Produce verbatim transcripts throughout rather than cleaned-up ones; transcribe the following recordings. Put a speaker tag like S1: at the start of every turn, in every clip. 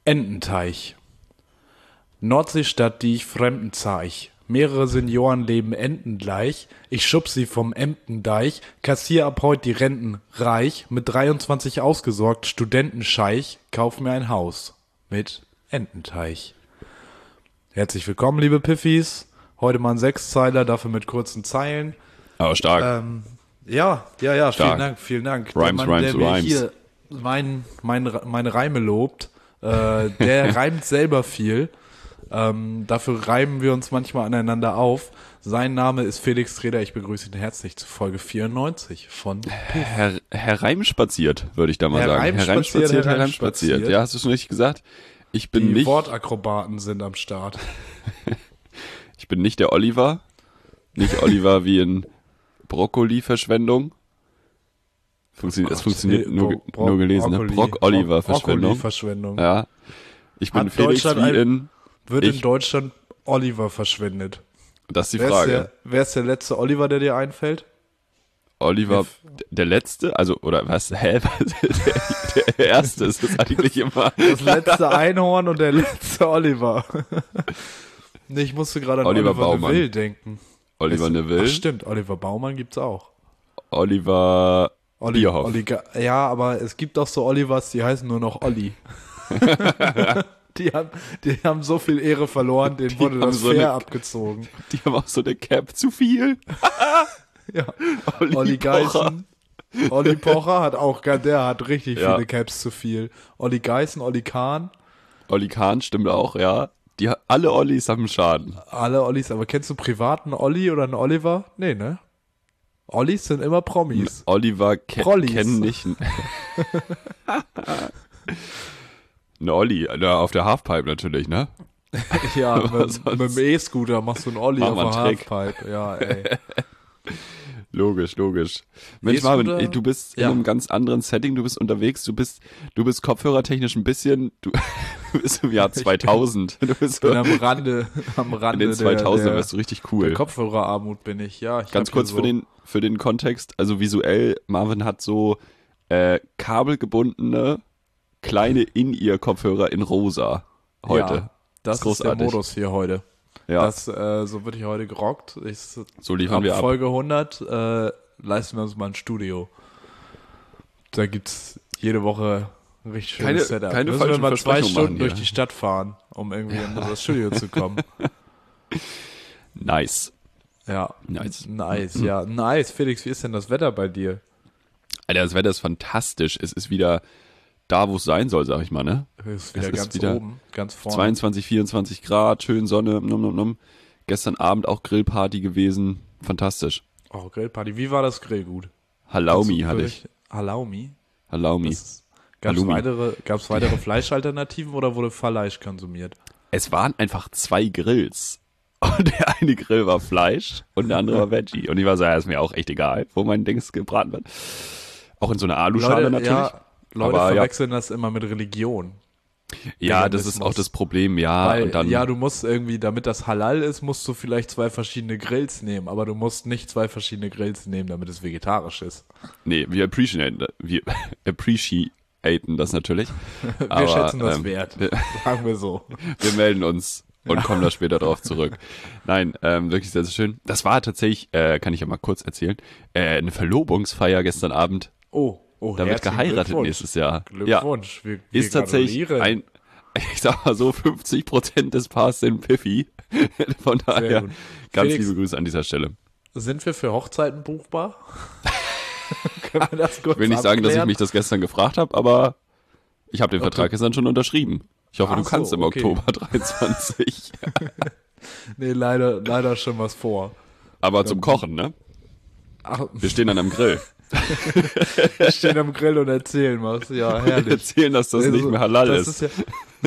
S1: Ententeich. Nordseestadt, die ich Fremden zeig. Mehrere Senioren leben entengleich. Ich schub sie vom Emdendeich. Kassier ab heut die Renten reich. Mit dreiundzwanzig ausgesorgt, Studentenscheich. Kauf mir ein Haus mit Ententeich. Herzlich willkommen, liebe Piffis. Heute mal ein Sechszeiler, dafür mit kurzen Zeilen.
S2: Aber stark.
S1: Ähm, ja, ja, ja,
S2: Stark.
S1: vielen Dank, vielen Dank.
S2: Rhymes,
S1: der Mann,
S2: rhymes,
S1: der mir
S2: rhymes.
S1: hier mein, mein, meine Reime lobt, äh, der reimt selber viel. Ähm, dafür reimen wir uns manchmal aneinander auf. Sein Name ist Felix Treder. Ich begrüße ihn herzlich zu Folge vierundneunzig von
S2: Herr, Herr Reim spaziert, würde ich da mal
S1: Herr
S2: sagen.
S1: Reim
S2: Herr Reim
S1: spaziert,
S2: spaziert,
S1: Herr
S2: Herr
S1: Reim
S2: Reim spaziert.
S1: spaziert.
S2: Ja, hast du schon richtig gesagt? Ich bin
S1: Die
S2: nicht,
S1: Wortakrobaten sind am Start.
S2: ich bin nicht der Oliver. Nicht Oliver wie in Brokkoli-Verschwendung. Funktioniert, es
S1: Gott,
S2: funktioniert
S1: hey,
S2: nur,
S1: Bro- Bro-
S2: nur gelesen, ne?
S1: Brokkoli-
S2: Brock-Oliver-Verschwendung.
S1: Brokkoli-Verschwendung.
S2: Ja. Ich bin
S1: Hat
S2: Felix
S1: Deutschland
S2: wie
S1: ein-
S2: in,
S1: Wird
S2: Ich-
S1: in Deutschland Oliver verschwendet?
S2: das ist die
S1: Wer ist,
S2: Frage.
S1: der, wer ist der letzte Oliver, der dir einfällt?
S2: Oliver,
S1: F-
S2: der Letzte, also, oder was, hä? der, der Erste ist es eigentlich immer.
S1: Das letzte Einhorn und der letzte Oliver. Nee, ich musste gerade an
S2: Oliver
S1: Oliver
S2: Baumann.
S1: Neville denken.
S2: Oliver
S1: Weißt du-
S2: Neville,
S1: Ach, stimmt, Oliver Baumann gibt's auch.
S2: Oliver
S1: Olli,
S2: Bierhoff.
S1: Olli, Ga- ja, aber es gibt auch so Olivers, die heißen nur noch Olli. die, haben, die haben so viel Ehre verloren, denen wurde
S2: haben
S1: das
S2: so
S1: Fair
S2: eine-
S1: abgezogen.
S2: Die haben auch so eine Cap zu viel.
S1: Ja.
S2: Olli,
S1: Olli
S2: Pocher.
S1: Geißen. Olli Pocher hat auch, der hat richtig
S2: Ja.
S1: viele Caps zu viel. Olli Geißen, Olli Kahn,
S2: Olli Kahn stimmt auch, ja. Die, alle Ollis haben Schaden.
S1: alle Ollis. Aber kennst du privaten Olli oder einen Oliver? Nee, ne? Ollis sind immer Promis.
S2: Oliver ke
S1: Prollis.
S2: kennen nicht. Ein Olli, na, auf der Halfpipe natürlich, ne?
S1: Ja,
S2: Was
S1: mit,
S2: sonst?
S1: mit dem E-Scooter machst du einen Olli
S2: Mach
S1: auf
S2: mal
S1: der
S2: einen Trick.
S1: Halfpipe. Ja, ey.
S2: Logisch, logisch. Mensch,
S1: E-Scooter?
S2: Marvin, ey, du bist
S1: Ja.
S2: in einem ganz anderen Setting, du bist unterwegs, du bist, du bist kopfhörertechnisch ein bisschen, du, du bist im Jahr zweitausend. Du bist
S1: Ich bin
S2: so,
S1: am Rande, am
S2: in
S1: Rande
S2: den zweitausender
S1: der,
S2: wirst du richtig
S1: der,
S2: cool.
S1: der Kopfhörerarmut bin ich. Ja, ich
S2: Ganz
S1: hab
S2: kurz
S1: hier
S2: für
S1: so,
S2: den, für den Kontext, also visuell, Marvin hat so äh, kabelgebundene kleine In-Ear-Kopfhörer in rosa heute.
S1: Ja, das
S2: ist
S1: ist der
S2: großartig.
S1: Modus hier heute.
S2: Ja,
S1: Das, äh, so wird hier heute gerockt. Ich,
S2: so liefern
S1: ab
S2: wir ab.
S1: Folge hundert äh, leisten wir uns mal ein Studio. Da gibt's jede Woche ein richtig schönes
S2: Keine-
S1: Setup.
S2: keine
S1: Müssen wir
S2: falschen
S1: mal zwei
S2: Versprechungen
S1: Stunden
S2: machen
S1: durch
S2: hier.
S1: die Stadt fahren, um irgendwie in das Studio zu kommen.
S2: Nice.
S1: Ja,
S2: Nice.
S1: nice, ja, nice. Felix, wie ist denn das Wetter bei dir?
S2: Alter, das Wetter ist fantastisch. Es ist wieder da, wo es sein soll, sag ich mal, ne?
S1: Es ist wieder
S2: Es ist
S1: ganz
S2: wieder
S1: oben, ganz vorne.
S2: zweiundzwanzig, vierundzwanzig Grad, schön Sonne, num, num, num. Gestern Abend auch Grillparty gewesen. Fantastisch.
S1: Oh, Grillparty. Wie war das Grillgut?
S2: Halaumi
S1: Kannst du
S2: hatte
S1: berichten?
S2: ich.
S1: Halaumi?
S2: Halaumi.
S1: Gab es
S2: Halloumi.
S1: weitere, gab's weitere Fleischalternativen oder wurde Fleisch konsumiert?
S2: Es waren einfach zwei Grills. Und der eine Grill war Fleisch und der andere war Veggie. Und ich war so, ja, ist mir auch echt egal, wo mein Dings gebraten wird. Auch in so einer Aluschale natürlich.
S1: Ja, Leute
S2: Aber ja.
S1: verwechseln das immer mit Religion.
S2: Ja, das ist
S1: Veganismus.
S2: auch das Problem, ja.
S1: Weil,
S2: und dann,
S1: ja, du musst irgendwie, damit das halal ist, musst du vielleicht zwei verschiedene Grills nehmen, aber du musst nicht zwei verschiedene Grills nehmen, damit es vegetarisch ist.
S2: nee, wir appreciaten, wir appreciaten das natürlich.
S1: Wir
S2: Aber,
S1: schätzen das
S2: ähm,
S1: wert,
S2: wir-
S1: sagen wir so.
S2: Wir melden uns und kommen da später drauf zurück. Nein, ähm, wirklich sehr, sehr schön. Das war tatsächlich, äh, kann ich ja mal kurz erzählen, äh, eine Verlobungsfeier gestern Abend.
S1: Oh, oh,
S2: Da wird
S1: herzlichen
S2: geheiratet
S1: Glückwunsch.
S2: nächstes Jahr.
S1: Glückwunsch. Wir,
S2: Ja,
S1: wir
S2: ist tatsächlich
S1: gratulieren.
S2: ein, ich sag mal so, fünfzig Prozent des Paars sind Piffy. Von daher,
S1: gut.
S2: ganz
S1: Felix-
S2: liebe Grüße an dieser Stelle.
S1: Sind wir für Hochzeiten buchbar? Können wir das kurz
S2: Ich will nicht sagen, dass ich
S1: abklären?
S2: mich das gestern gefragt habe, aber ich habe den
S1: Ob
S2: Vertrag
S1: du-
S2: gestern schon unterschrieben. Ich hoffe,
S1: Ach
S2: du
S1: so,
S2: kannst im
S1: okay.
S2: Oktober dreiundzwanzig.
S1: Nee, leider, leider schon was vor.
S2: Aber zum Kochen, ne?
S1: Ach,
S2: Wir stehen dann am Grill.
S1: wir stehen am Grill und erzählen was. Ja,
S2: Wir
S1: herrlich.
S2: erzählen, dass das
S1: Also,
S2: nicht mehr halal
S1: das
S2: ist.
S1: ist ja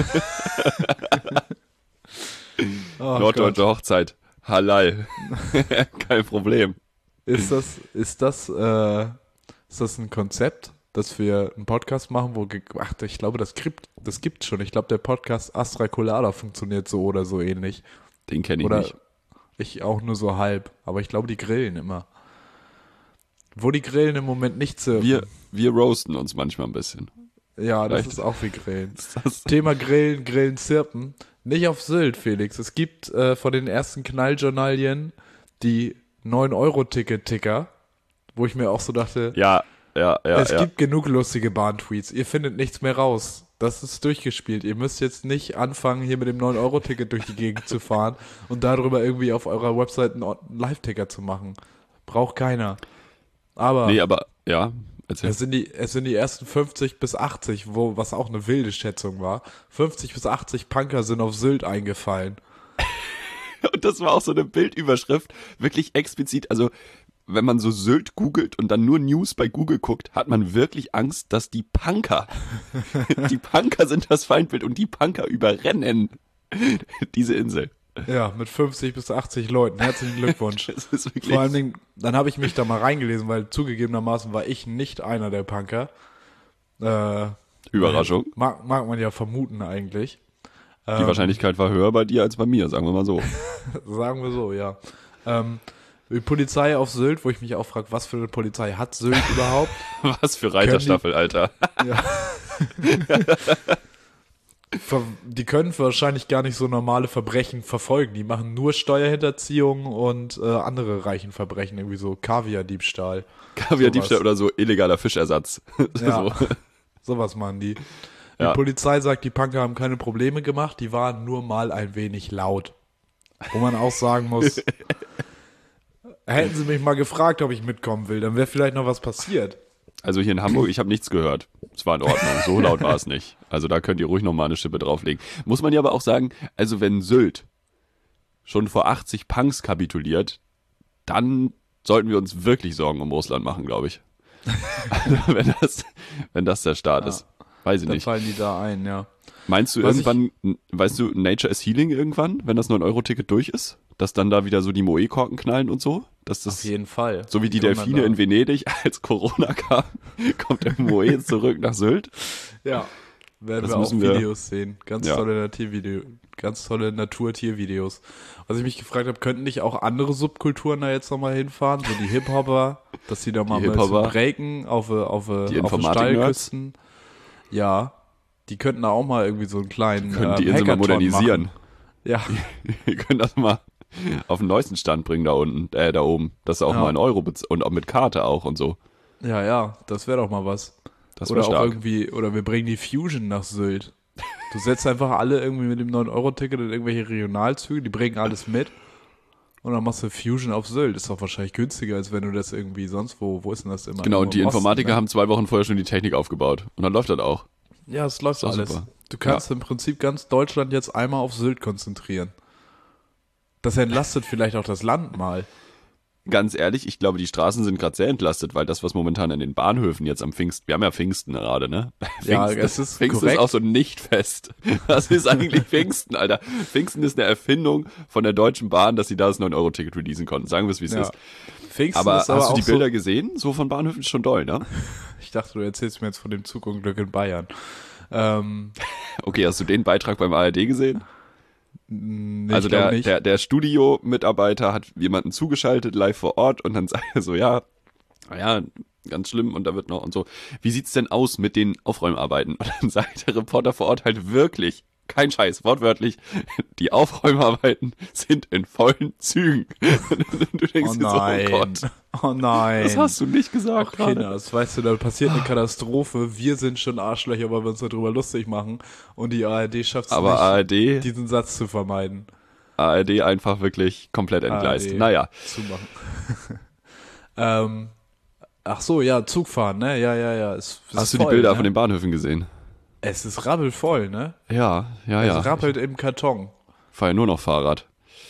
S1: oh
S2: Norddeutsche
S1: Gott.
S2: Hochzeit. Halal. Kein Problem.
S1: Ist das, ist das, äh, ist das ein Konzept, dass wir einen Podcast machen, wo, ge- ach, ich glaube, das gibt, das gibt's schon. Ich glaube, der Podcast Astra Colada funktioniert so oder so ähnlich.
S2: Den kenne ich
S1: Oder
S2: nicht.
S1: ich auch nur so halb. Aber ich glaube, die grillen immer. Wo die Grillen im Moment nicht so.
S2: Wir, wir roasten uns manchmal ein bisschen.
S1: Ja,
S2: Vielleicht.
S1: das ist auch wie Grillen.
S2: Das
S1: Thema Grillen, Grillen, Zirpen. Nicht auf Sylt, Felix. Es gibt äh, von den ersten Knalljournalien die neun Euro Ticket Ticker, wo ich mir auch so dachte,
S2: ja, ja, ja,
S1: es
S2: ja.
S1: gibt genug lustige Bahntweets. Ihr findet nichts mehr raus. Das ist durchgespielt. Ihr müsst jetzt nicht anfangen, hier mit dem neun Euro Ticket durch die Gegend zu fahren und darüber irgendwie auf eurer Website einen Live-Ticker zu machen. Braucht keiner. Aber,
S2: Nee, aber, ja, erzähl.
S1: es, sind die, es sind die ersten fünfzig bis achtzig, wo, was auch eine wilde Schätzung war. fünfzig bis achtzig Punker sind auf Sylt eingefallen.
S2: Und das war auch so eine Bildüberschrift, wirklich explizit, also wenn man so Sylt googelt und dann nur News bei Google guckt, hat man wirklich Angst, dass die Punker, die Punker sind das Feindbild und die Punker überrennen diese Insel.
S1: Ja, mit fünfzig bis achtzig Leuten. Herzlichen Glückwunsch.
S2: Das ist wirklich
S1: Vor allen Dingen, dann habe ich mich da mal reingelesen, weil zugegebenermaßen war ich nicht einer der Punker. Äh,
S2: Überraschung.
S1: Mag, mag man ja vermuten eigentlich.
S2: Die
S1: Ähm,
S2: Wahrscheinlichkeit war höher bei dir als bei mir, sagen wir mal so.
S1: Sagen wir so, ja. Ähm, die Polizei auf Sylt, wo ich mich auch frage, was für eine Polizei hat Sylt überhaupt?
S2: Was für Reiterstaffel, Alter.
S1: Ja. Ver- Die können wahrscheinlich gar nicht so normale Verbrechen verfolgen. Die machen nur Steuerhinterziehung und äh, andere reichen Verbrechen, irgendwie so Kaviar-Diebstahl.
S2: Kaviar-Diebstahl oder so illegaler Fischersatz.
S1: Ja,
S2: So.
S1: sowas machen die. Die
S2: Ja.
S1: Polizei sagt, die Punker haben keine Probleme gemacht, die waren nur mal ein wenig laut. Wo man auch sagen muss, hätten sie mich mal gefragt, ob ich mitkommen will, dann wäre vielleicht noch was passiert.
S2: Also hier in Hamburg, ich habe nichts gehört. Es war in Ordnung, so laut war es nicht. Also da könnt ihr ruhig nochmal eine Schippe drauflegen. Muss man ja aber auch sagen, also wenn Sylt schon vor achtzig Punks kapituliert, dann sollten wir uns wirklich Sorgen um Russland machen, glaube ich. Also wenn das, wenn das der Start
S1: Ja.
S2: ist. Weiß ich
S1: Dann
S2: nicht.
S1: fallen die da ein, ja.
S2: Meinst du
S1: Was
S2: irgendwann, weißt du, Nature is Healing irgendwann, wenn das neun Euro Ticket durch ist? Dass dann da wieder so die Moe-Korken knallen und so? Dass das,
S1: Auf jeden Fall.
S2: so wie die
S1: kommen
S2: Delfine
S1: dann
S2: in Venedig, als Corona kam, kommt der Moe zurück nach Sylt.
S1: da. Ja, werden
S2: Das
S1: wir auch
S2: müssen wir-
S1: Videos sehen. Ganz
S2: Ja.
S1: tolle Naturvideo, ganz tolle Natur-Tier-Videos. Was ich mich gefragt habe, könnten nicht auch andere Subkulturen da jetzt nochmal hinfahren? So die Hip-Hopper, dass die da mal ein bisschen
S2: Hip-Hopper.
S1: breaken auf, äh, auf,
S2: Die
S1: auf den
S2: Informatik-Nerds.
S1: Steilküsten. Ja, die könnten da auch mal irgendwie so einen kleinen
S2: Können
S1: ähm,
S2: die Insel mal
S1: Hackathon
S2: modernisieren.
S1: machen. Ja,
S2: Wir können das mal auf den neuesten Stand bringen da unten, äh, da oben. Dass du auch
S1: Ja.
S2: mal einen Euro bez- und auch mit Karte auch und so.
S1: ja, ja, das wäre doch mal was.
S2: Das
S1: Oder
S2: wäre
S1: auch
S2: stark.
S1: irgendwie, oder wir bringen die Fusion nach Sylt. Du setzt einfach alle irgendwie mit dem neun Euro Ticket in irgendwelche Regionalzüge, die bringen alles mit. Und dann machst du Fusion auf Sylt. Ist doch wahrscheinlich günstiger, als wenn du das irgendwie sonst wo, wo ist denn das immer?
S2: Genau,
S1: Irgendwo
S2: und die
S1: im Osten,
S2: Informatiker
S1: ne?
S2: haben zwei Wochen vorher schon die Technik aufgebaut. Und dann läuft das auch.
S1: Ja, es läuft
S2: doch
S1: alles.
S2: super.
S1: Du kannst im Prinzip ganz Deutschland jetzt einmal auf Sylt konzentrieren. Das entlastet vielleicht auch das Land mal.
S2: Ganz ehrlich, ich glaube, die Straßen sind gerade sehr entlastet, weil das, was momentan in den Bahnhöfen jetzt am Pfingsten, wir haben ja Pfingsten gerade, ne?
S1: Ja,
S2: Pfingsten,
S1: es ist
S2: Pfingsten
S1: korrekt.
S2: ist auch so ein Nichtfest. Was ist eigentlich Pfingsten, Alter? Pfingsten ist eine Erfindung von der Deutschen Bahn, dass sie da das neun Euro Ticket releasen konnten. Sagen wir es, wie es
S1: Ja.
S2: ist.
S1: Pfingsten
S2: Aber
S1: ist aber
S2: hast du
S1: auch
S2: die
S1: so,
S2: Bilder gesehen? So von Bahnhöfen ist schon doll, ne?
S1: Ich dachte, du erzählst mir jetzt von dem Zugunglück in Bayern. Ähm,
S2: Okay, hast du den Beitrag beim A R D gesehen?
S1: nee,
S2: Also
S1: ich glaub
S2: der,
S1: nicht.
S2: der, der Studio-Mitarbeiter hat jemanden zugeschaltet, live vor Ort, und dann sagt er so, ja, naja, ganz schlimm, und da wird noch und so. Wie sieht's denn aus mit den Aufräumarbeiten? Und dann sagt der Reporter vor Ort halt wirklich, kein Scheiß, wortwörtlich, die Aufräumarbeiten sind in vollen Zügen. Und du denkst
S1: Oh
S2: dir so, oh
S1: nein.
S2: Gott,
S1: Oh nein.
S2: das hast du nicht gesagt
S1: Ach,
S2: gerade.
S1: Kinder, das weißt du, da passiert eine Katastrophe. Wir sind schon Arschlöcher, weil wir uns darüber lustig machen. Und die A R D schafft es
S2: Aber
S1: nicht,
S2: A R D,
S1: diesen Satz zu vermeiden.
S2: A R D einfach wirklich komplett entgleist.
S1: A R D.
S2: Naja,
S1: Zumachen. ähm, ach so, ja, Zugfahren, ne? Ja, ja, ja. Es, es
S2: hast
S1: ist
S2: du die
S1: voll,
S2: Bilder
S1: ne?
S2: von den Bahnhöfen gesehen?
S1: Es ist rabbelvoll, ne?
S2: Ja, ja,
S1: Es
S2: ja.
S1: rappelt im Karton.
S2: Ich fahre ja nur noch Fahrrad.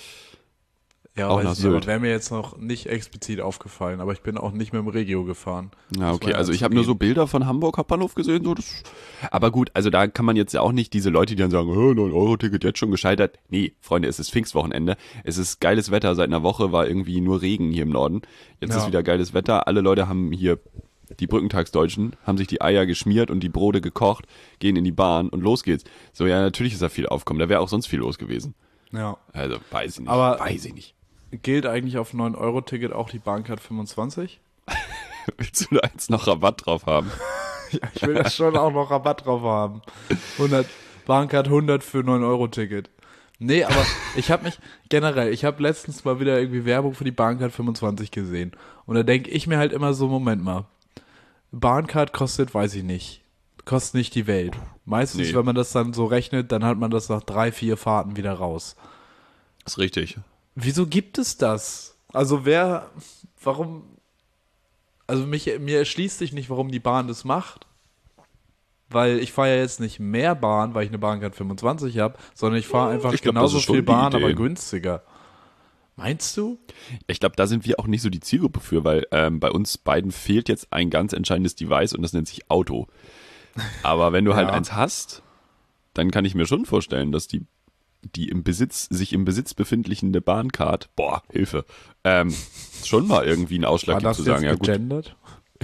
S1: Ja,
S2: Auch
S1: weiß
S2: nach
S1: ich nicht, aber
S2: Sylt.
S1: wäre mir jetzt noch nicht explizit aufgefallen, aber ich bin auch nicht mit dem Regio gefahren.
S2: Ja,
S1: Muss
S2: okay,
S1: man ja
S2: also ich habe nur so
S1: zugeben.
S2: Bilder von Hamburg Hauptbahnhof gesehen, so das. Aber gut, also da kann man jetzt ja auch nicht diese Leute, die dann sagen, oh, neun Euro Ticket jetzt schon gescheitert. Nee, Freunde, es ist Pfingstwochenende. Es ist geiles Wetter, seit einer Woche war irgendwie nur Regen hier im Norden. Jetzt
S1: Ja.
S2: ist wieder geiles Wetter. Alle Leute haben hier, die Brückentagsdeutschen, haben sich die Eier geschmiert und die Brote gekocht, gehen in die Bahn und los geht's. So, ja, natürlich ist da viel Aufkommen, da wäre auch sonst viel los gewesen.
S1: Ja.
S2: Also, weiß ich nicht.
S1: Aber-
S2: weiß ich nicht.
S1: Gilt eigentlich auf neun Euro Ticket auch die Bahncard fünfundzwanzig?
S2: Willst du da jetzt noch Rabatt drauf haben?
S1: Ja, ich will da schon auch noch Rabatt drauf haben. hundert, Bahncard hundert für neun Euro Ticket. Nee, aber ich habe mich, generell, ich habe letztens mal wieder irgendwie Werbung für die Bahncard fünfundzwanzig gesehen. Und da denke ich mir halt immer so, Moment mal, Bahncard kostet, weiß ich nicht, kostet nicht die Welt. Meistens,
S2: Nee.
S1: wenn man das dann so rechnet, dann hat man das nach drei, vier Fahrten wieder raus.
S2: Ist richtig.
S1: Wieso gibt es das? Also wer, warum, also mich, mir erschließt sich nicht, warum die Bahn das macht. Weil ich fahre ja jetzt nicht mehr Bahn, weil ich eine Bahncard fünfundzwanzig habe, sondern ich fahre einfach
S2: Ich glaub, das
S1: genauso
S2: ist schon
S1: viel
S2: die
S1: Bahn,
S2: Idee.
S1: aber günstiger. Meinst du?
S2: Ich glaube, da sind wir auch nicht so die Zielgruppe für, weil ähm, bei uns beiden fehlt jetzt ein ganz entscheidendes Device und das nennt sich Auto. Aber wenn du halt
S1: Ja.
S2: eins hast, dann kann ich mir schon vorstellen, dass die, die im Besitz, sich im Besitz befindliche Bahncard, boah, Hilfe, ähm, schon mal irgendwie einen Ausschlag
S1: War
S2: gibt
S1: das
S2: zu
S1: jetzt
S2: sagen, ja gut,
S1: gegendert?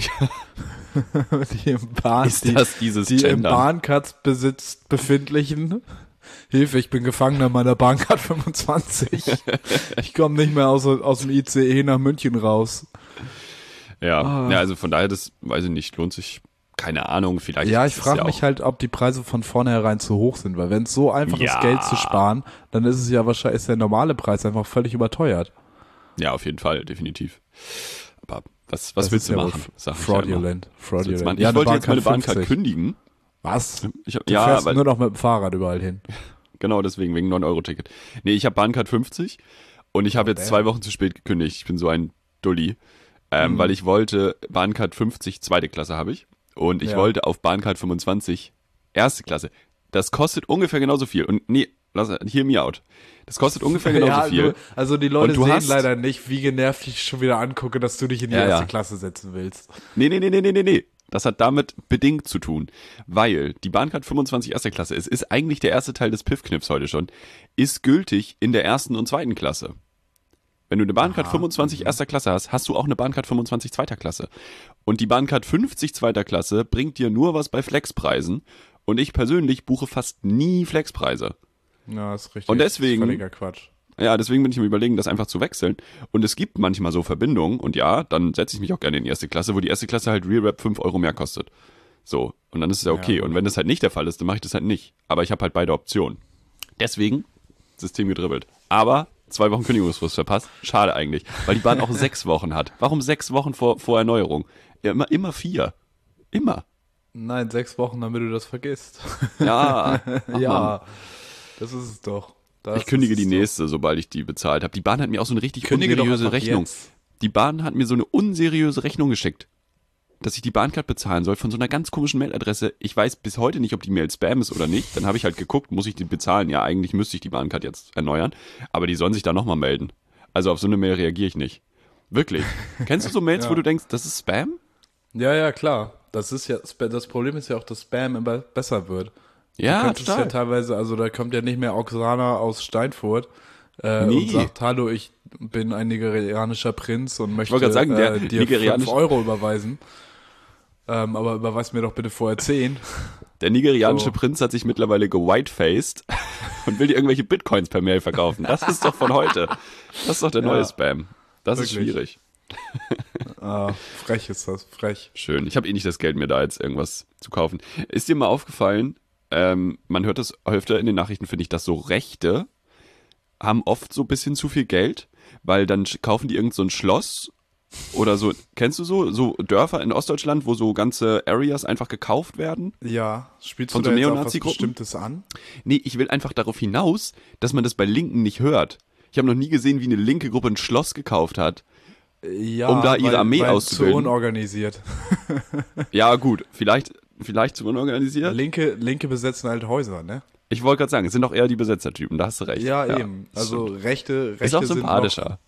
S1: die im Bahn,
S2: ist
S1: die,
S2: das dieses
S1: die im
S2: Gendern?
S1: Bahncards-Besitz befindlichen. Hilfe, ich bin Gefangener meiner Bahncard fünfundzwanzig. Ich komme nicht mehr aus, aus dem I C E nach München raus.
S2: Ja,
S1: Ah.
S2: ja, also von daher, das weiß ich nicht, lohnt sich, keine Ahnung, vielleicht.
S1: Ja, ich
S2: ist es
S1: frage
S2: ja
S1: mich
S2: auch,
S1: halt, ob die Preise von vornherein zu hoch sind, weil wenn es so einfach
S2: Ja.
S1: ist, Geld zu sparen, dann ist es ja wahrscheinlich, ist der normale Preis einfach völlig überteuert.
S2: Ja, auf jeden Fall, definitiv. Aber was, was
S1: Das
S2: willst
S1: ist
S2: du
S1: ja wohl
S2: machen? Sag ich ja immer.
S1: Fraudulent.
S2: Was willst
S1: Fraudulent.
S2: du machen?
S1: Ja,
S2: Ich wollte
S1: eine
S2: jetzt meine
S1: Bahncard
S2: Bahncard
S1: fünfzig.
S2: kündigen.
S1: Was?
S2: Ich hab,
S1: Du
S2: ja,
S1: fährst
S2: weil,
S1: nur noch mit dem Fahrrad überall hin.
S2: genau deswegen, wegen neun Euro Ticket. Nee, ich habe Bahncard fünfzig und ich habe
S1: Oh,
S2: jetzt
S1: damn.
S2: zwei Wochen zu spät gekündigt. Ich bin so ein Dulli. Ähm,
S1: Mhm.
S2: Weil ich wollte, Bahncard fünfzig, zweite Klasse habe ich. Und ich
S1: Ja.
S2: wollte auf Bahncard fünfundzwanzig, erste Klasse. Das kostet ungefähr genauso viel. Und nee, lass, hear me out. Das kostet ungefähr genauso
S1: Ja,
S2: viel.
S1: du, also die Leute
S2: Und du
S1: sehen
S2: hast-
S1: leider nicht, wie genervt ich schon wieder angucke, dass du dich in die
S2: Ja,
S1: erste
S2: ja.
S1: Klasse setzen willst.
S2: Nee, nee, nee, nee, nee, nee, nee. Das hat damit bedingt zu tun, weil die Bahncard fünfundzwanzig erste Klasse, es ist eigentlich der erste Teil des Piffknips heute schon, ist gültig in der ersten und zweiten Klasse. Wenn du eine Bahncard
S1: Aha,
S2: fünfundzwanzig erster Klasse hast, hast du auch eine Bahncard fünfundzwanzig zweiter Klasse. Und die Bahncard fünfzig zweiter Klasse bringt dir nur was bei Flexpreisen. Und ich persönlich buche fast nie Flexpreise.
S1: Ja, ist richtig.
S2: Und deswegen-
S1: Das ist völliger Quatsch.
S2: Ja, deswegen bin ich mir überlegen, das einfach zu wechseln. Und es gibt manchmal so Verbindungen. Und ja, dann setze ich mich auch gerne in die erste Klasse, wo die erste Klasse halt Real Rap fünf Euro mehr kostet. So, und dann ist es ja okay.
S1: Ja,
S2: und wenn das halt nicht der Fall ist, dann mache ich das halt nicht. Aber ich habe halt beide Optionen. Deswegen System gedribbelt. Aber zwei Wochen Kündigungsfrist verpasst. Schade eigentlich, weil die Bahn auch sechs Wochen hat. Warum sechs Wochen vor, vor Erneuerung? Ja, immer, immer vier. Immer.
S1: Nein, sechs Wochen, damit du das vergisst.
S2: Ja. Ach,
S1: ja,
S2: Mann.
S1: das ist es doch. Das
S2: Ich kündige
S1: ist
S2: die
S1: es doch.
S2: nächste, sobald ich die bezahlt habe. Die Bahn hat mir auch so eine richtig
S1: Kündige doch
S2: unseriöse
S1: einfach
S2: Rechnung.
S1: jetzt.
S2: Die Bahn hat mir so eine unseriöse Rechnung geschickt, dass ich die Bahncard bezahlen soll von so einer ganz komischen Mailadresse. Ich weiß bis heute nicht, ob die Mail Spam ist oder nicht. Dann habe ich halt geguckt, muss ich die bezahlen? Ja, eigentlich müsste ich die Bahncard jetzt erneuern, aber die sollen sich da nochmal melden. Also auf so eine Mail reagiere ich nicht. Wirklich. Kennst du so Mails,
S1: Ja.
S2: wo du denkst, das ist Spam?
S1: Ja, ja, klar. Das ist ja, das Problem ist ja auch, dass Spam immer besser wird. Du
S2: Ja,
S1: könntest ja
S2: total.
S1: teilweise, also da kommt ja nicht mehr Oksana aus Steinfurt äh,
S2: Nee.
S1: und sagt, hallo, ich bin ein nigerianischer Prinz und möchte
S2: wollte gerade sagen, der
S1: äh, dir
S2: nigerianische-
S1: fünf Euro überweisen. Ähm, aber überweis mir doch bitte vorher zehn.
S2: Der nigerianische
S1: So.
S2: Prinz hat sich mittlerweile gewhitefaced und will dir irgendwelche Bitcoins per Mail verkaufen. Das ist doch von heute. Das ist doch der
S1: Ja.
S2: neue Spam. Das ist
S1: Wirklich.
S2: schwierig.
S1: Ah, frech ist das, frech.
S2: Schön. Ich habe eh nicht das Geld, mir da jetzt irgendwas zu kaufen. Ist dir mal aufgefallen, ähm, man hört das öfter in den Nachrichten, finde ich, dass so Rechte haben oft so ein bisschen zu viel Geld, weil dann sch- kaufen die irgend so ein Schloss oder so, kennst du so, so Dörfer in Ostdeutschland, wo so ganze Areas einfach gekauft werden?
S1: Ja, spielst
S2: Von
S1: du
S2: so
S1: da jetzt auch was
S2: Neonazi-Gruppen?
S1: Bestimmtes an?
S2: Nee, ich will einfach darauf hinaus, dass man das bei Linken nicht hört. Ich habe noch nie gesehen, wie eine linke Gruppe ein Schloss gekauft hat.
S1: Ja,
S2: Um da ihre Armee
S1: weil
S2: auszubilden.
S1: Zu unorganisiert.
S2: Ja, gut, vielleicht, vielleicht zu unorganisiert.
S1: Linke, Linke besetzen halt Häuser, ne?
S2: Ich wollte gerade sagen, es sind auch eher die Besetzertypen, da hast du recht.
S1: Ja, eben.
S2: das
S1: Also
S2: stimmt.
S1: rechte, rechte
S2: Ist auch
S1: sind
S2: sympathischer.
S1: Noch,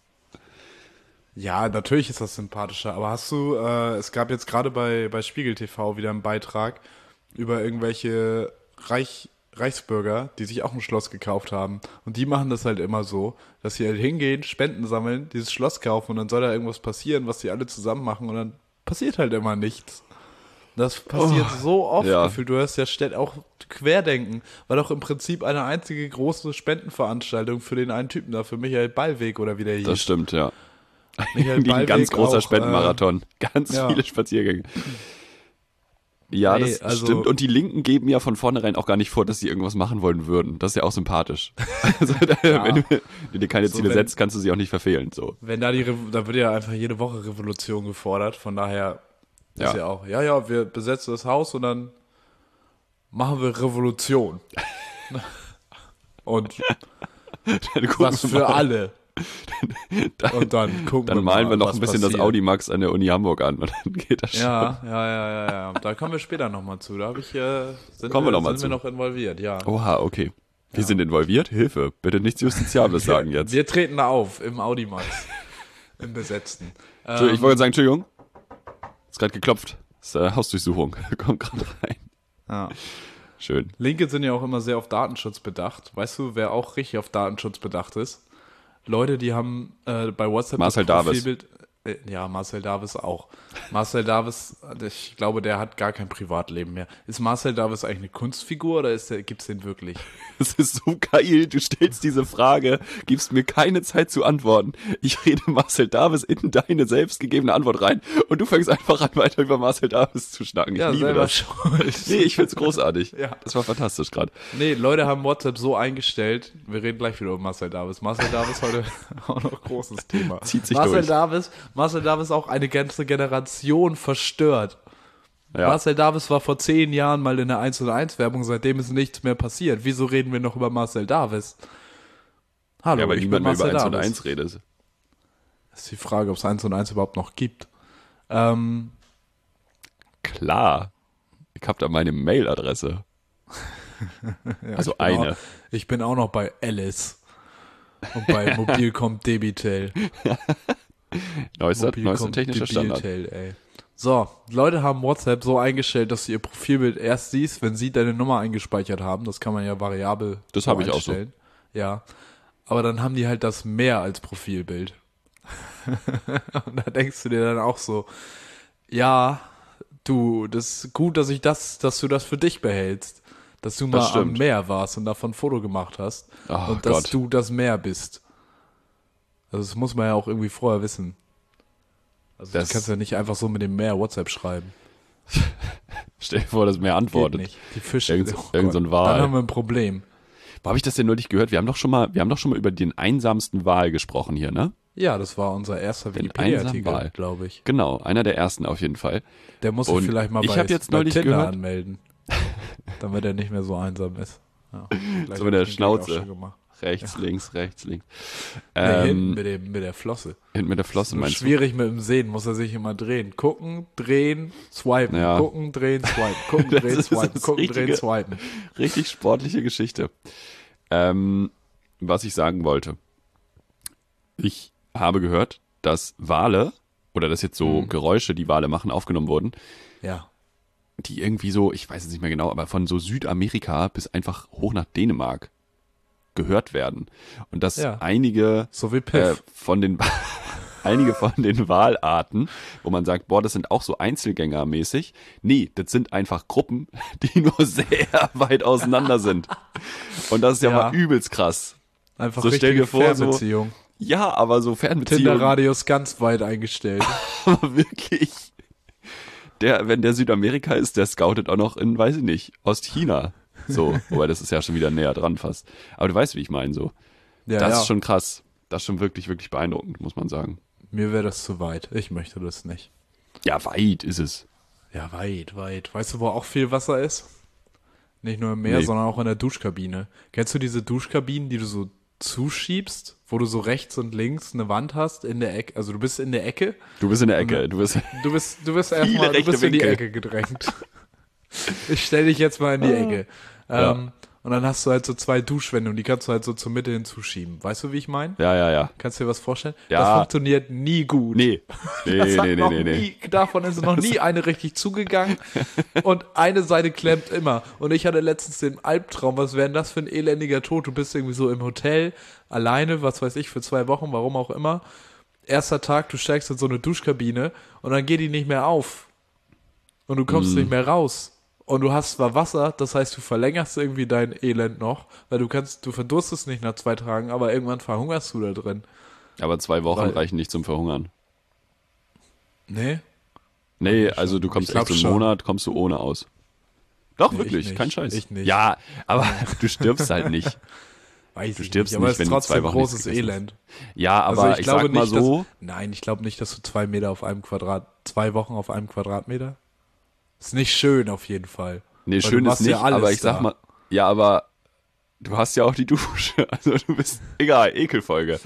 S1: ja, natürlich ist das sympathischer. Aber hast du, äh, es gab jetzt gerade bei, bei Spiegel T V wieder einen Beitrag über irgendwelche Reich, Reichsbürger, die sich auch ein Schloss gekauft haben. Und die machen das halt immer so, dass sie halt hingehen, Spenden sammeln, dieses Schloss kaufen und dann soll da irgendwas passieren, was sie alle zusammen machen und dann passiert halt immer nichts. Das passiert so oft,
S2: ja.
S1: gefühlt. Du hörst ja ständig auch Querdenken, war doch im Prinzip eine einzige große Spendenveranstaltung für den einen Typen da, für Michael Ballweg oder wie der hieß.
S2: Das stimmt, ja.
S1: Michael
S2: Ein ganz
S1: Ballweg
S2: großer
S1: auch,
S2: Spendenmarathon. Ganz
S1: ja.
S2: viele Spaziergänge. Ja,
S1: Nee,
S2: das
S1: also-
S2: stimmt. Und die Linken geben ja von vornherein auch gar nicht vor, dass sie irgendwas machen wollen würden. Das ist ja auch sympathisch. Also, da, wenn, du, wenn du dir keine
S1: So,
S2: Ziele
S1: wenn-
S2: setzt, kannst du sie auch nicht verfehlen. So.
S1: Wenn da die, Revo- da wird ja einfach jede Woche Revolution gefordert, von daher ist
S2: Ja.
S1: ja auch, ja, ja, wir besetzen das Haus und dann machen wir Revolution. Und
S2: Dann gucken
S1: was
S2: wir
S1: für
S2: mal.
S1: alle. Und dann gucken
S2: Dann
S1: wir
S2: malen
S1: mal,
S2: wir noch
S1: was
S2: ein bisschen das
S1: passiert.
S2: Audi Max an der Uni Hamburg an und dann geht das schon.
S1: Ja, ja, ja, ja, ja. Da kommen wir später nochmal zu. Da habe ich, äh, sind,
S2: Kommen wir noch mal
S1: sind
S2: zu.
S1: wir noch involviert, ja.
S2: Oha, okay. Wir sind involviert? Hilfe. Bitte nichts Justiziables sagen jetzt.
S1: Wir treten da auf im Audi Max. Im Besetzten.
S2: Entschuldigung, ich wollte sagen, Entschuldigung. Ist gerade geklopft. Das ist äh, Hausdurchsuchung. Kommt gerade rein.
S1: Ja.
S2: Schön.
S1: Linke sind ja auch immer sehr auf Datenschutz bedacht. Weißt du, wer auch richtig auf Datenschutz bedacht ist? Leute, die haben äh, bei WhatsApp
S2: Marcel
S1: das
S2: Davis.
S1: Profilbild. Äh, ja, Marcel Davis auch. Marcel Davis, ich glaube, der hat gar kein Privatleben mehr. Ist Marcel Davis eigentlich eine Kunstfigur oder ist der, gibt's den wirklich?
S2: Das ist so geil. Du stellst diese Frage, gibst mir keine Zeit zu antworten. Ich rede Marcel Davis in deine selbstgegebene Antwort rein und du fängst einfach an, weiter über Marcel Davis zu schnacken. Ich
S1: Ja,
S2: liebe
S1: selber
S2: das.
S1: schuld.
S2: Nee, ich find's großartig.
S1: Ja.
S2: Das war fantastisch gerade.
S1: Nee, Leute haben WhatsApp so eingestellt, wir reden gleich wieder über Marcel Davis. Marcel Davis heute auch noch großes Thema.
S2: Zieht sich
S1: Marcel
S2: durch.
S1: Davis, Marcel Davis auch eine ganze Generation verstört.
S2: Ja.
S1: Marcel Davis war vor zehn Jahren mal in der eins und eins Werbung, seitdem ist nichts mehr passiert. Wieso reden wir noch über Marcel Davis? Hallo,
S2: Ja, weil
S1: ich bin
S2: niemand mehr über
S1: Marcel
S2: eins und
S1: Davis.
S2: eins redet.
S1: Das ist die Frage, ob es eins und eins überhaupt noch gibt. Ähm,
S2: Klar. Ich hab da meine Mailadresse.
S1: ja,
S2: Also
S1: ich bin
S2: eine.
S1: Auch, ich bin auch noch bei Alice. Und bei Mobilcom Debitel.
S2: Neuester,
S1: Mobilcom
S2: neuester technischer Standard.
S1: Debitel, ey. So, Leute haben WhatsApp so eingestellt, dass du ihr Profilbild erst siehst, wenn sie deine Nummer eingespeichert haben. Das kann man ja variabel
S2: Das
S1: so
S2: habe ich auch so.
S1: einstellen. Ja. Aber dann haben die halt das mehr als Profilbild. Und da denkst du dir dann auch so, ja, du, das ist gut, dass ich das, dass du das für dich behältst. Dass du mal am
S2: stimmt.
S1: Meer warst und davon ein Foto gemacht hast.
S2: Oh
S1: und dass
S2: Gott.
S1: du das Meer bist. Also das muss man ja auch irgendwie vorher wissen. Also
S2: Das-
S1: du kannst ja nicht einfach so mit dem Meer WhatsApp schreiben.
S2: Stell dir vor, dass mehr
S1: Geht
S2: antwortet.
S1: nicht. Die Fische.
S2: Irgend-
S1: oh
S2: irgend so
S1: Gott.
S2: ein Wal.
S1: Dann haben wir ein Problem.
S2: Wo habe ich das denn neulich gehört? Wir haben doch schon mal, wir haben doch schon mal über den einsamsten Wal gesprochen hier, ne?
S1: Ja, das war unser erster
S2: Den einsamen
S1: Wikipedia-Artikel,
S2: Wal.
S1: glaube ich.
S2: Genau, einer der ersten auf jeden Fall.
S1: Der muss
S2: Und
S1: sich vielleicht mal
S2: ich
S1: bei,
S2: hab jetzt
S1: bei
S2: neulich
S1: Tinder
S2: gehört-
S1: anmelden, damit er nicht mehr so einsam ist. Ja, vielleicht
S2: So mit
S1: hab
S2: der
S1: ich den Gag auch
S2: Schnauze.
S1: schon gemacht.
S2: Rechts, links, rechts, links.
S1: Nee, hinten
S2: Ähm,
S1: mit, dem, mit der Flosse.
S2: hinten mit der Flosse
S1: Nur
S2: meinst du?
S1: schwierig mit dem Sehen, muss er sich immer drehen. Gucken, drehen, swipen.
S2: Ja.
S1: Gucken, drehen, swipen. Gucken,
S2: Das
S1: drehen,
S2: ist
S1: swipen.
S2: das
S1: Gucken, drehen,
S2: Richtige.
S1: swipen.
S2: Richtig sportliche Geschichte. Ähm, was ich sagen wollte. Ich habe gehört, dass Wale, oder dass jetzt so
S1: Mhm.
S2: Geräusche, die Wale machen, aufgenommen wurden,
S1: Ja.
S2: die irgendwie so, ich weiß es nicht mehr genau, aber von so Südamerika bis einfach hoch nach Dänemark gehört werden. Und dass
S1: Ja.
S2: einige
S1: So wie
S2: äh,
S1: Piff.
S2: von den einige von den Walarten, wo man sagt, boah, das sind auch so Einzelgängermäßig. Nee, das sind einfach Gruppen, die nur sehr weit auseinander sind. Und das ist ja,
S1: Ja.
S2: mal übelst krass.
S1: Einfach
S2: so stell
S1: richtige
S2: dir vor, so-
S1: Fernbeziehung.
S2: Ja, aber so Fernbeziehungen,
S1: Tinder-Radius ganz weit eingestellt.
S2: aber wirklich. Der, wenn der Südamerika ist, der scoutet auch noch in, weiß ich nicht, Ostchina. So, wobei das ist ja schon wieder näher dran fast. Aber du weißt, wie ich meine, so.
S1: Ja,
S2: das
S1: ja.
S2: ist schon krass. Das ist schon wirklich, wirklich beeindruckend, muss man sagen.
S1: Mir wäre das zu weit. Ich möchte das nicht.
S2: Ja, weit ist es.
S1: Ja, weit, weit. Weißt du, wo auch viel Wasser ist? Nicht nur im Meer,
S2: Nee.
S1: sondern auch in der Duschkabine. Kennst du diese Duschkabinen, die du so zuschiebst, wo du so rechts und links eine Wand hast in der Ecke? Also du bist in der Ecke,
S2: Du bist in der Ecke. Du bist,
S1: du bist, du bist erstmal, du
S2: rechte
S1: bist in die
S2: Winkel.
S1: Ecke gedrängt. Ich stell dich jetzt mal in die Ecke.
S2: Ja.
S1: Ähm, und dann hast du halt so zwei Duschwände und die kannst du halt so zur Mitte hinzuschieben. Weißt du, wie ich meine?
S2: ja, ja, ja.
S1: Kannst du dir was vorstellen?
S2: Ja.
S1: Das funktioniert nie gut.
S2: Nee. Nee,
S1: Das hat
S2: nee, nee,
S1: noch
S2: nee, nee.
S1: nie, davon ist noch nie eine richtig zugegangen und eine Seite klemmt immer. Und ich hatte letztens den Albtraum, was wäre denn das für ein elendiger Tod? Du bist irgendwie so im Hotel, alleine, was weiß ich, für zwei Wochen, warum auch immer. Erster Tag, du steigst in so eine Duschkabine und dann geht die nicht mehr auf. Und du kommst
S2: Mm.
S1: nicht mehr raus. Und du hast zwar Wasser, das heißt, du verlängerst irgendwie dein Elend noch, weil du kannst, du verdurstest nicht nach zwei Tagen, aber irgendwann verhungerst du da drin.
S2: Aber zwei Wochen
S1: Weil-
S2: reichen nicht zum Verhungern.
S1: Nee?
S2: Nee,
S1: Schon.
S2: also du kommst
S1: Ich
S2: echt
S1: glaub
S2: so einen
S1: schon.
S2: Monat, kommst du ohne aus. Doch,
S1: Nee, ich
S2: wirklich,
S1: nicht.
S2: kein Scheiß.
S1: Ich nicht.
S2: Ja, aber du stirbst halt nicht.
S1: Weiß
S2: Du
S1: ich
S2: stirbst
S1: nicht, aber
S2: nicht,
S1: es
S2: wenn
S1: ist
S2: du
S1: trotzdem
S2: zwei Wochen nichts
S1: großes
S2: gegessen hast.
S1: Elend.
S2: Ja, aber
S1: Also ich,
S2: ich,
S1: glaube
S2: sag mal
S1: nicht,
S2: so,
S1: dass, nein, ich glaube nicht, dass du zwei Meter auf einem Quadrat, zwei Wochen auf einem Quadratmeter. Ist nicht schön auf jeden Fall.
S2: nee,
S1: Weil
S2: schön
S1: du
S2: ist
S1: machst
S2: nicht,
S1: ja alles
S2: aber ich sag
S1: da.
S2: mal, ja, aber du hast ja auch die Dusche, also du bist, egal, Ekelfolge.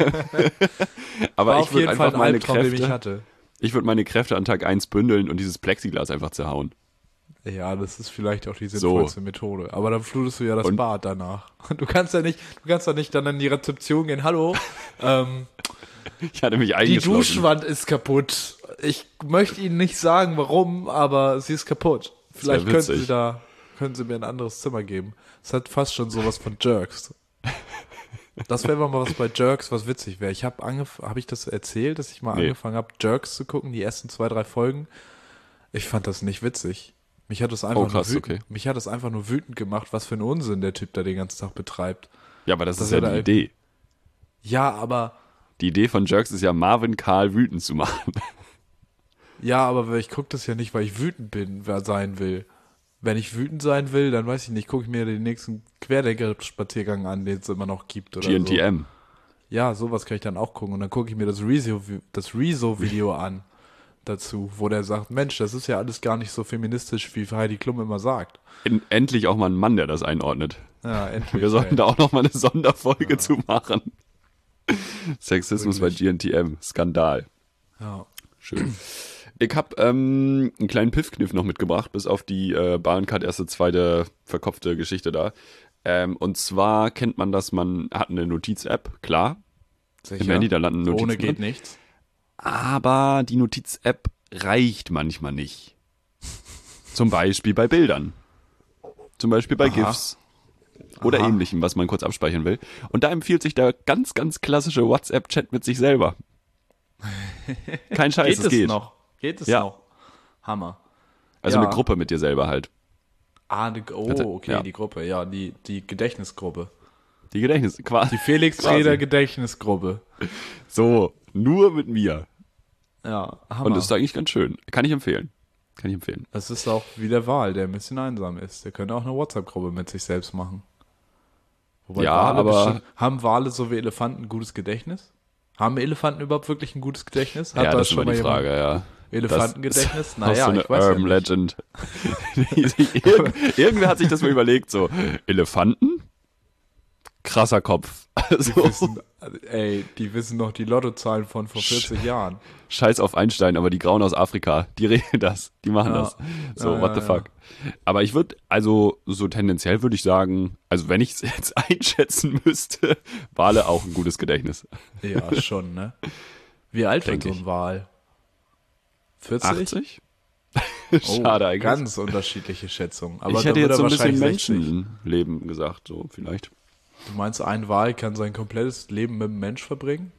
S2: aber
S1: War
S2: ich
S1: auf
S2: würde
S1: jeden Fall
S2: einfach
S1: ein
S2: meine
S1: Albtraum, den ich
S2: Kräfte,
S1: hatte.
S2: ich würde meine Kräfte an Tag eins bündeln und dieses Plexiglas einfach zerhauen.
S1: Ja, das ist vielleicht auch die
S2: So.
S1: sinnvollste Methode. Aber dann flutest du ja das
S2: Und-
S1: Bad danach. Du kannst ja nicht, du kannst doch nicht dann in die Rezeption gehen. Hallo, ähm,
S2: Ich hatte mich
S1: die
S2: eingeschlossen.
S1: Duschwand ist kaputt. Ich möchte Ihnen nicht sagen, warum, aber sie ist kaputt. Vielleicht
S2: wär
S1: können Sie
S2: witzig.
S1: da, können Sie mir ein anderes Zimmer geben. Es hat fast schon sowas von Jerks. Das wäre mal was bei Jerks, was witzig wäre. Ich habe angef- habe ich das erzählt, dass ich mal
S2: Nee.
S1: angefangen habe, Jerks zu gucken, die ersten zwei, drei Folgen. Ich fand das nicht witzig. Mich hat das einfach,
S2: Oh, krass,
S1: nur wütend,
S2: okay.
S1: mich hat das einfach nur wütend gemacht, was für ein Unsinn der Typ da den ganzen Tag betreibt.
S2: Ja, aber das,
S1: Das
S2: ist ja
S1: er da
S2: die
S1: irgendwie-
S2: Idee.
S1: Ja, aber
S2: Die Idee von Jerks ist ja, Marvin Karl wütend zu machen.
S1: ja, aber ich gucke das ja nicht, weil ich wütend bin, wer sein will. Wenn ich wütend sein will, dann weiß ich nicht, gucke ich mir den nächsten Querdenker-Spaziergang an, den es immer noch gibt oder
S2: G N T
S1: so.
S2: M.
S1: Ja, sowas kann ich dann auch gucken und dann gucke ich mir das Rezo, das Rezo-Video an dazu, wo der sagt, Mensch, das ist ja alles gar nicht so feministisch, wie Heidi Klum immer sagt.
S2: En- Endlich auch mal ein Mann, der das einordnet.
S1: Ja, endlich.
S2: Wir sollten
S1: ey.
S2: da auch noch mal eine Sonderfolge zu machen. Sexismus
S1: Wirklich.
S2: bei G N T M. Skandal.
S1: Ja.
S2: Schön. Ich habe ähm, einen kleinen Piffkniff noch mitgebracht, bis auf die äh, Bahncard erste, zweite verkopfte Geschichte da. Ähm, und zwar kennt man das, man hat eine Notiz-App, klar.
S1: Sicher.
S2: Im Handy, da landen Notizen
S1: Ohne geht
S2: drin.
S1: nichts.
S2: Aber die Notiz-App reicht manchmal nicht. Zum Beispiel bei Bildern. Zum Beispiel bei
S1: Aha.
S2: GIFs. Oder
S1: Aha.
S2: ähnlichem, was man kurz abspeichern will. Und da empfiehlt sich der ganz, ganz klassische WhatsApp-Chat mit sich selber. Kein Scheiß,
S1: Geht
S2: es
S1: es
S2: geht.
S1: noch? Geht es
S2: Ja.
S1: noch? Hammer.
S2: Also
S1: Ja.
S2: eine Gruppe mit dir selber halt.
S1: Ah, die, oh,
S2: Hatte-
S1: okay,
S2: ja.
S1: die Gruppe, ja, die, die Gedächtnisgruppe.
S2: Die Gedächtnis, quasi.
S1: Die Felix
S2: Quasi.
S1: Reder Gedächtnisgruppe.
S2: So, nur mit mir.
S1: Ja, Hammer.
S2: Und das ist eigentlich ganz schön. Kann ich empfehlen. Kann ich empfehlen.
S1: Das ist auch wie der Wal, der ein bisschen einsam ist. Der könnte auch eine WhatsApp-Gruppe mit sich selbst machen. Wobei
S2: Ja,
S1: Wale
S2: aber-
S1: bestimmt- haben Wale so wie Elefanten ein gutes Gedächtnis? Haben Elefanten überhaupt wirklich ein gutes Gedächtnis? Hat
S2: ja,
S1: da
S2: das ist immer die
S1: jemand
S2: Frage, ja.
S1: Elefantengedächtnis?
S2: Das
S1: Naja,
S2: ist so eine
S1: ich weiß ja
S2: Urban
S1: nicht.
S2: Legend. Die sich- Irgend, irgendwer hat sich das mal überlegt, so, Elefanten? Krasser Kopf. Also,
S1: Wissen, ey, die wissen noch die Lottozahlen von vor vierzig Jahren.
S2: Scheiß auf Einstein, aber die Grauen aus Afrika, die reden das, die machen
S1: Ja.
S2: das. So,
S1: Ja,
S2: what
S1: ja,
S2: the
S1: ja.
S2: fuck. Aber ich würde, also so tendenziell würde ich sagen, also wenn ich es jetzt einschätzen müsste, Wale auch ein gutes Gedächtnis.
S1: Ja, schon, ne? Wie alt wird
S2: Denk
S1: so
S2: ich.
S1: ein Wal? vierzig?
S2: achtzig?
S1: Oh,
S2: Schade eigentlich.
S1: Ganz unterschiedliche Schätzungen. Aber
S2: ich hätte
S1: dann wird
S2: jetzt so
S1: er
S2: ein bisschen
S1: wahrscheinlich sechzig.
S2: Menschenleben gesagt, so vielleicht.
S1: Du meinst, ein Wal kann sein komplettes Leben mit einem Mensch verbringen?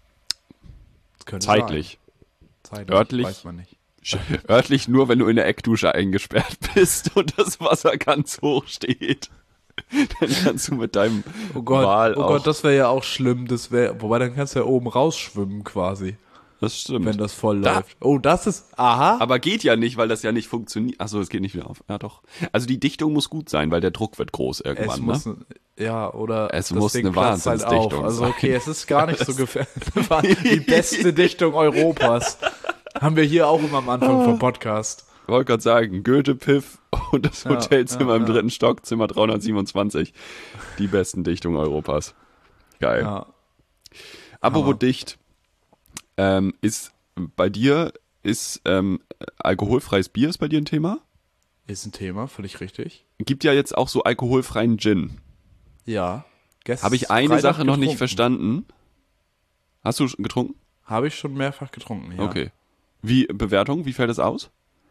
S1: Das könnte
S2: Zeitlich.
S1: sein. Zeitlich.
S2: Örtlich.
S1: Weiß man nicht.
S2: Örtlich nur, wenn du in der Eckdusche eingesperrt bist und das Wasser ganz hoch steht. Dann kannst du mit deinem
S1: Oh Gott,
S2: Wal
S1: oh
S2: auch.
S1: Gott, das wäre ja auch schlimm. Das wäre, wobei dann kannst du ja oben rausschwimmen quasi,
S2: das stimmt.
S1: wenn das voll
S2: Da-
S1: läuft. Oh, das ist, aha.
S2: Aber geht ja nicht, weil das ja nicht funktioniert. Achso, es geht nicht wieder auf. Ja, doch. Also die Dichtung muss gut sein, weil der Druck wird groß
S1: es
S2: irgendwann.
S1: muss,
S2: Ne?
S1: ja, oder
S2: Es
S1: das
S2: muss
S1: Ding
S2: eine
S1: platzt halt auf.
S2: Wahnsinnsdichtung
S1: Also
S2: sein.
S1: okay, es ist gar nicht so gefährlich. Die beste Dichtung Europas. Haben wir hier auch immer am Anfang
S2: Ah.
S1: vom Podcast.
S2: Ich wollte gerade sagen, Goethe-Piff und das
S1: Ja,
S2: Hotelzimmer
S1: ja,
S2: im
S1: ja.
S2: dritten Stock, Zimmer dreihundertsiebenundzwanzig. Die besten Dichtungen Europas. Geil.
S1: Ja.
S2: Apropos
S1: Hammer.
S2: dicht, ähm, ist bei dir, ist ähm, alkoholfreies Bier ist bei dir ein Thema?
S1: Ist ein Thema, völlig richtig.
S2: Gibt ja jetzt auch so alkoholfreien Gin.
S1: Ja. Gestern
S2: Habe ich eine
S1: Freitag
S2: Sache noch nicht
S1: getrunken.
S2: verstanden. Hast du schon getrunken?
S1: Habe ich schon mehrfach getrunken, ja.
S2: Okay. Wie, Bewertung, wie fällt das aus?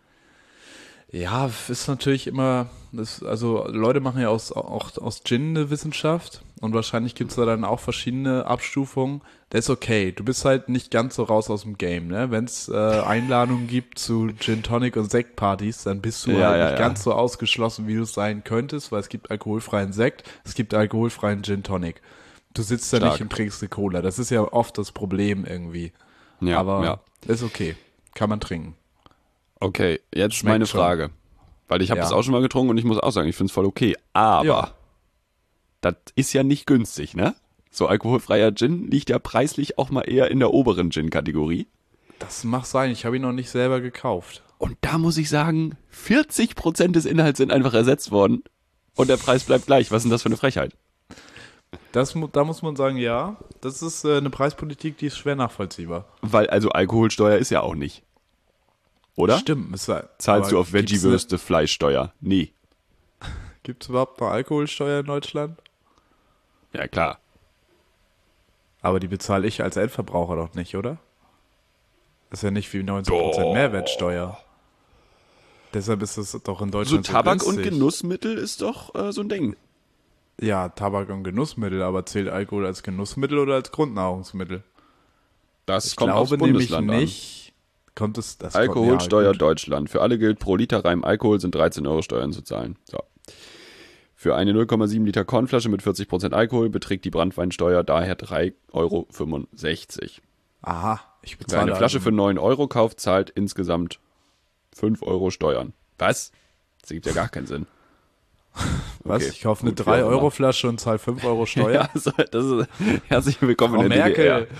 S1: Ja, ist natürlich immer, das, also Leute machen ja aus, auch aus Gin eine Wissenschaft und wahrscheinlich gibt es da dann auch verschiedene Abstufungen. Das ist okay, du bist halt nicht ganz so raus aus dem Game, ne? Wenn es äh, Einladungen gibt zu Gin Tonic und Sektpartys, dann bist du
S2: Ja,
S1: halt
S2: ja,
S1: nicht
S2: ja.
S1: ganz so ausgeschlossen, wie du es sein könntest, weil es gibt alkoholfreien Sekt, es gibt alkoholfreien Gin Tonic. Du sitzt da
S2: Stark.
S1: nicht und trinkst eine Cola, das ist ja oft das Problem irgendwie.
S2: Ja,
S1: Aber
S2: ja.
S1: ist okay, kann man trinken.
S2: Okay, jetzt
S1: Schmeckt
S2: meine
S1: schon.
S2: Frage. Weil ich habe
S1: Ja.
S2: das auch schon mal getrunken und ich muss auch sagen, ich finde es voll okay. Aber
S1: Ja.
S2: das ist ja nicht günstig, ne? So alkoholfreier Gin liegt ja preislich auch mal eher in der oberen Gin-Kategorie.
S1: Das mag sein, ich habe ihn noch nicht selber gekauft.
S2: Und da muss ich sagen, vierzig Prozent des Inhalts sind einfach ersetzt worden und der Preis bleibt gleich. Was ist denn das für eine Frechheit?
S1: Das, mu- da muss man sagen, ja, das ist äh, eine Preispolitik, die ist schwer nachvollziehbar.
S2: Weil also Alkoholsteuer ist ja auch nicht. Oder?
S1: Stimmt. Ist, ja-
S2: Zahlst
S1: aber
S2: du auf
S1: gibt's
S2: Veggie-Würste Fleischsteuer? Nee.
S1: Gibt es überhaupt noch Alkoholsteuer in Deutschland?
S2: Ja, klar.
S1: Aber die bezahle ich als Endverbraucher doch nicht, oder? Das ist ja nicht wie neunzig Prozent
S2: Doch.
S1: Mehrwertsteuer. Deshalb ist es doch in
S2: So
S1: Deutschland so
S2: Tabak und
S1: günstig.
S2: Genussmittel ist doch äh, so ein Ding.
S1: Ja, Tabak und Genussmittel, aber zählt Alkohol als Genussmittel oder als Grundnahrungsmittel?
S2: Das
S1: Ich
S2: kommt aufs
S1: glaube nämlich
S2: Bundesland
S1: nicht. Kommt es, das
S2: Alkoholsteuer
S1: kommt, ja, gut.
S2: Deutschland. Für alle gilt, pro Liter reinem Alkohol sind dreizehn Euro Steuern zu zahlen. So. Für eine null Komma sieben Liter Kornflasche mit vierzig Prozent Alkohol beträgt die Branntweinsteuer daher drei Euro fünfundsechzig.
S1: Aha, ich
S2: Wer
S1: bezahle
S2: eine Flasche
S1: also,
S2: für neun Euro kauft, zahlt insgesamt fünf Euro Steuern. Was? Das ergibt ja gar keinen Sinn.
S1: was?
S2: okay,
S1: Ich kaufe eine
S2: gut, wie
S1: drei
S2: auch
S1: Euro
S2: immer.
S1: Flasche und zahle fünf Euro Steuer?
S2: Ja, so, das ist herzlich willkommen
S1: Frau
S2: in der D D R.
S1: Merkel.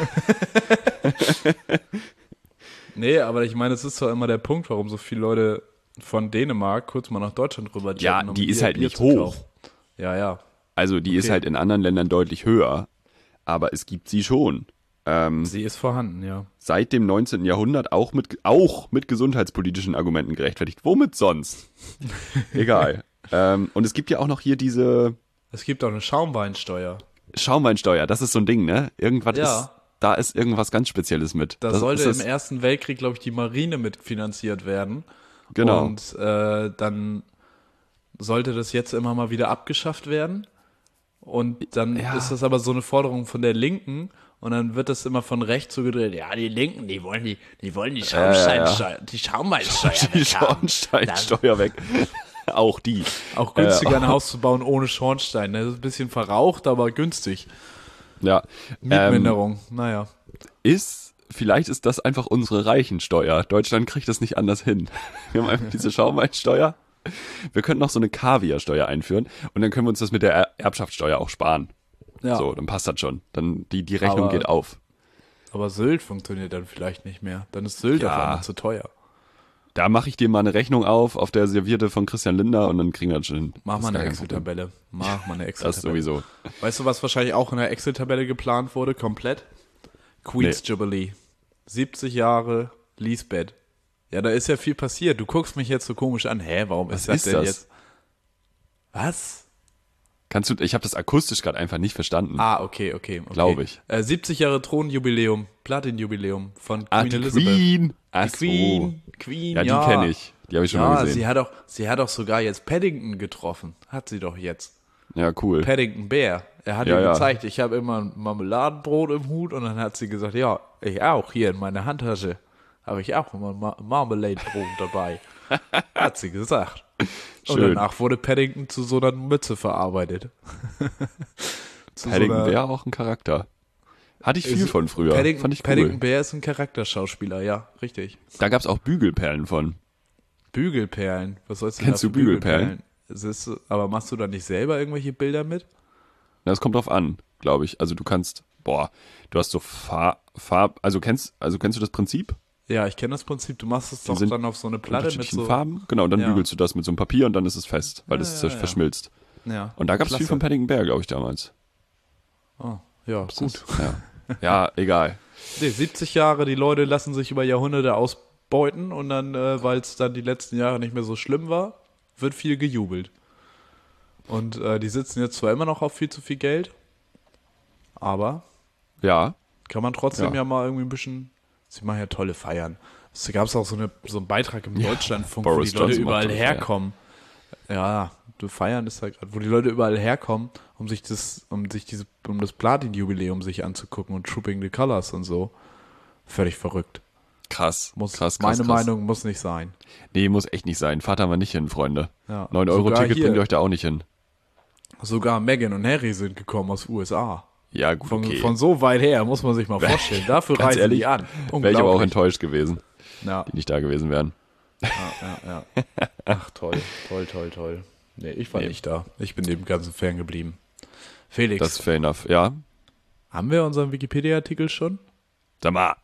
S1: Nee, aber ich meine, es ist doch immer der Punkt, warum so viele Leute von Dänemark kurz mal nach Deutschland rüber
S2: Ja,
S1: jetten, um
S2: die ist
S1: Bier-
S2: halt
S1: Bier
S2: nicht
S1: zu
S2: hoch.
S1: kaufen. Ja, ja.
S2: Also die ist
S1: Okay.
S2: halt in anderen Ländern deutlich höher, aber es gibt sie schon. Ähm,
S1: Sie ist vorhanden, ja.
S2: seit dem neunzehnten Jahrhundert auch mit, auch mit gesundheitspolitischen Argumenten gerechtfertigt. Womit sonst? Egal. ähm, und es gibt ja auch noch hier diese
S1: Es gibt auch eine Schaumweinsteuer.
S2: Schaumweinsteuer. Das ist so ein Ding, ne? Irgendwas
S1: Ja.
S2: ist, da ist irgendwas ganz Spezielles mit.
S1: Da
S2: das
S1: sollte
S2: ist
S1: im Ersten Weltkrieg, glaube ich, die Marine mitfinanziert werden.
S2: Genau.
S1: Und äh, dann sollte das jetzt immer mal wieder abgeschafft werden. Und dann
S2: Ja.
S1: ist das aber so eine Forderung von der Linken. Und dann wird das immer von rechts so gedreht. Ja, die Linken, die wollen die, die wollen die Schaumsteinsteuer, die Schaumweinsteuer
S2: die
S1: weghaben.
S2: Schornsteinsteuer weg. Auch die.
S1: Auch günstiger
S2: Äh,
S1: ein Haus zu bauen ohne Schornstein. Das ist ein bisschen verraucht, aber günstig.
S2: Ja. Ähm,
S1: Mietminderung, naja.
S2: ist, vielleicht ist das einfach unsere Reichensteuer. Deutschland kriegt das nicht anders hin. Wir haben einfach diese Schaumweinsteuer. Wir könnten noch so eine Kaviarsteuer einführen und dann können wir uns das mit der Er- Erbschaftssteuer auch sparen.
S1: Ja,
S2: So, dann passt das schon. Dann die, die Rechnung
S1: Aber-
S2: geht auf.
S1: aber Sylt funktioniert dann vielleicht nicht mehr. Dann ist Sylt
S2: Ja.
S1: auf einmal zu teuer.
S2: Da mache ich dir mal eine Rechnung auf, auf der Serviette von Christian Linder und dann kriegen wir das schon hin.
S1: Mach
S2: Das
S1: mal
S2: ist
S1: eine
S2: gar kein Problem.
S1: Excel-Tabelle. Mach mal eine
S2: Das
S1: Excel-Tabelle.
S2: sowieso.
S1: Weißt du, was wahrscheinlich auch in der Excel-Tabelle geplant wurde, komplett? Queen's
S2: Nee.
S1: Jubilee. siebzig Jahre Lisbeth. Ja, da ist ja viel passiert. Du guckst mich jetzt so komisch an. Hä, warum
S2: Was
S1: ist das
S2: ist
S1: denn
S2: das?
S1: jetzt? Was?
S2: Kannst du, ich habe das akustisch gerade einfach nicht verstanden.
S1: Ah, okay, okay. okay.
S2: Glaube ich.
S1: Äh, siebzig Jahre Thronjubiläum, Platin-Jubiläum von
S2: Ah,
S1: Queen
S2: die
S1: Elizabeth.
S2: Queen. Ach
S1: Die Queen, Queen,
S2: Ja,
S1: ja.
S2: die kenne ich. Die habe ich schon
S1: Ja,
S2: mal gesehen.
S1: sie hat, auch, sie hat auch sogar jetzt Paddington getroffen. Hat sie doch jetzt.
S2: Ja, cool.
S1: Paddington Bär. Er hat
S2: Ja,
S1: ihr
S2: ja.
S1: gezeigt, ich habe immer ein Marmeladenbrot im Hut und dann hat sie gesagt, ja, ich auch, hier in meiner Handtasche habe ich auch immer ein Mar Marmeladenbrot dabei. Hat sie gesagt. Und
S2: Schön.
S1: danach wurde Paddington zu so einer Mütze verarbeitet. Zu
S2: Paddington
S1: so einer-
S2: wäre auch ein Charakter. Hatte ich viel
S1: Ist-
S2: von früher.
S1: Paddington,
S2: Fand ich
S1: Paddington
S2: cool.
S1: Bär ist ein Charakterschauspieler, ja, richtig.
S2: Da gab's auch Bügelperlen von.
S1: Bügelperlen, was sollst du
S2: Kennst
S1: da
S2: du
S1: für
S2: Bügelperlen?
S1: Es ist, aber machst du da nicht selber irgendwelche Bilder mit?
S2: Das kommt drauf an, glaube ich. Also du kannst, boah, du hast so Farb, Farb, also kennst, also kennst du das Prinzip?
S1: Ja, ich kenne das Prinzip. Du machst es doch
S2: sind
S1: dann auf so eine Platte mit
S2: Unterschiedlichen
S1: so.
S2: Farben. Genau, und dann
S1: Ja.
S2: bügelst du das mit so einem Papier und dann ist es fest, weil
S1: Ja,
S2: das
S1: ja, ja.
S2: verschmilzt.
S1: Ja,
S2: Und da gab's viel
S1: klasse.
S2: von Paddington Bear, glaube ich, damals.
S1: Oh, ja, gut.
S2: Ja, ja egal.
S1: Nee, siebzig Jahre, die Leute lassen sich über Jahrhunderte ausbeuten und dann, äh, weil es dann die letzten Jahre nicht mehr so schlimm war, wird viel gejubelt. Und äh, die sitzen jetzt zwar immer noch auf viel zu viel Geld, aber
S2: Ja,
S1: kann man trotzdem
S2: Ja.
S1: ja, mal irgendwie ein bisschen. Sie machen ja tolle Feiern. Es gab auch so, eine, so einen Beitrag im
S2: Ja,
S1: Deutschlandfunk, wo
S2: Boris
S1: die Leute
S2: Johnson macht
S1: überall
S2: tolle Feiern.
S1: herkommen. Ja, du feiern ist da gerade, wo die Leute überall herkommen, um sich das, um sich diese, um das Platin-Jubiläum sich anzugucken und Trooping the Colors und so. Völlig verrückt.
S2: krass.
S1: Muss,
S2: krass, krass,
S1: meine
S2: krass.
S1: Meinung muss nicht sein.
S2: Nee, muss echt nicht sein. Fahrt da mal nicht hin, Freunde.
S1: Ja.
S2: neun Euro
S1: Sogar
S2: Ticket
S1: hier-
S2: bringt euch da auch nicht hin.
S1: Sogar Meghan und Harry sind gekommen aus U S A.
S2: Ja, gut,
S1: Von,
S2: okay.
S1: von so weit her, muss man sich mal vorstellen. Dafür
S2: Ganz
S1: reisen
S2: ehrlich,
S1: die an.
S2: Wäre ich aber auch
S1: Unglaublich.
S2: enttäuscht gewesen,
S1: Ja.
S2: die nicht da gewesen wären.
S1: Ja, ja, ja. Ach, toll, toll, toll, toll. Nee, ich war
S2: Nee.
S1: nicht da. Ich bin dem Ganzen ferngeblieben. Felix,
S2: Das ist fair enough. Ja,
S1: haben wir unseren Wikipedia-Artikel schon?
S2: sag mal.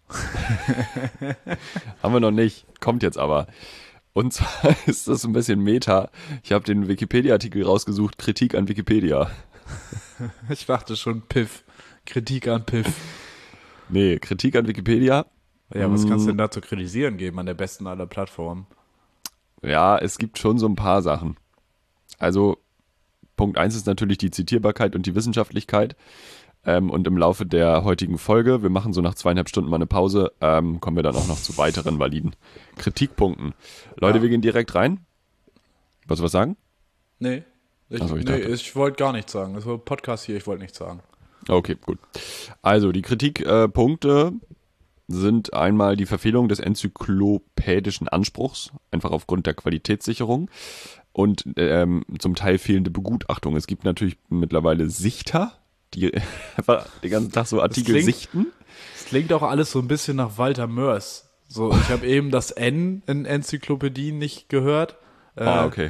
S2: Haben wir noch nicht. Kommt jetzt aber. Und zwar ist das ein bisschen Meta. Ich habe den Wikipedia-Artikel rausgesucht, Kritik an Wikipedia.
S1: Ich dachte schon Piff. Kritik an Piff.
S2: Nee, Kritik an Wikipedia.
S1: Ja, was kannst du denn da zu kritisieren geben an der besten aller Plattformen?
S2: Ja, es gibt schon so ein paar Sachen. Also, Punkt eins ist natürlich die Zitierbarkeit und die Wissenschaftlichkeit. Ähm, und im Laufe der heutigen Folge, wir machen so nach zweieinhalb Stunden mal eine Pause, ähm, kommen wir dann auch noch zu weiteren validen Kritikpunkten. Leute,
S1: Ja.
S2: wir gehen direkt rein. Wolltest du was sagen?
S1: Nee. Ich,
S2: Ach so, ich
S1: nee,
S2: dachte.
S1: ich wollte gar nichts sagen. Das war ein Podcast hier, ich wollte nichts sagen.
S2: Okay, gut. Also, die Kritikpunkte sind einmal die Verfehlung des enzyklopädischen Anspruchs, einfach aufgrund der Qualitätssicherung und ähm, zum Teil fehlende Begutachtung. Es gibt natürlich mittlerweile Sichter, die einfach den ganzen Tag so Artikel
S1: klingt-
S2: sichten.
S1: Es klingt auch alles so ein bisschen nach Walter Mörs. So, ich habe eben das N in Enzyklopädien nicht gehört. Äh,
S2: Ah, okay.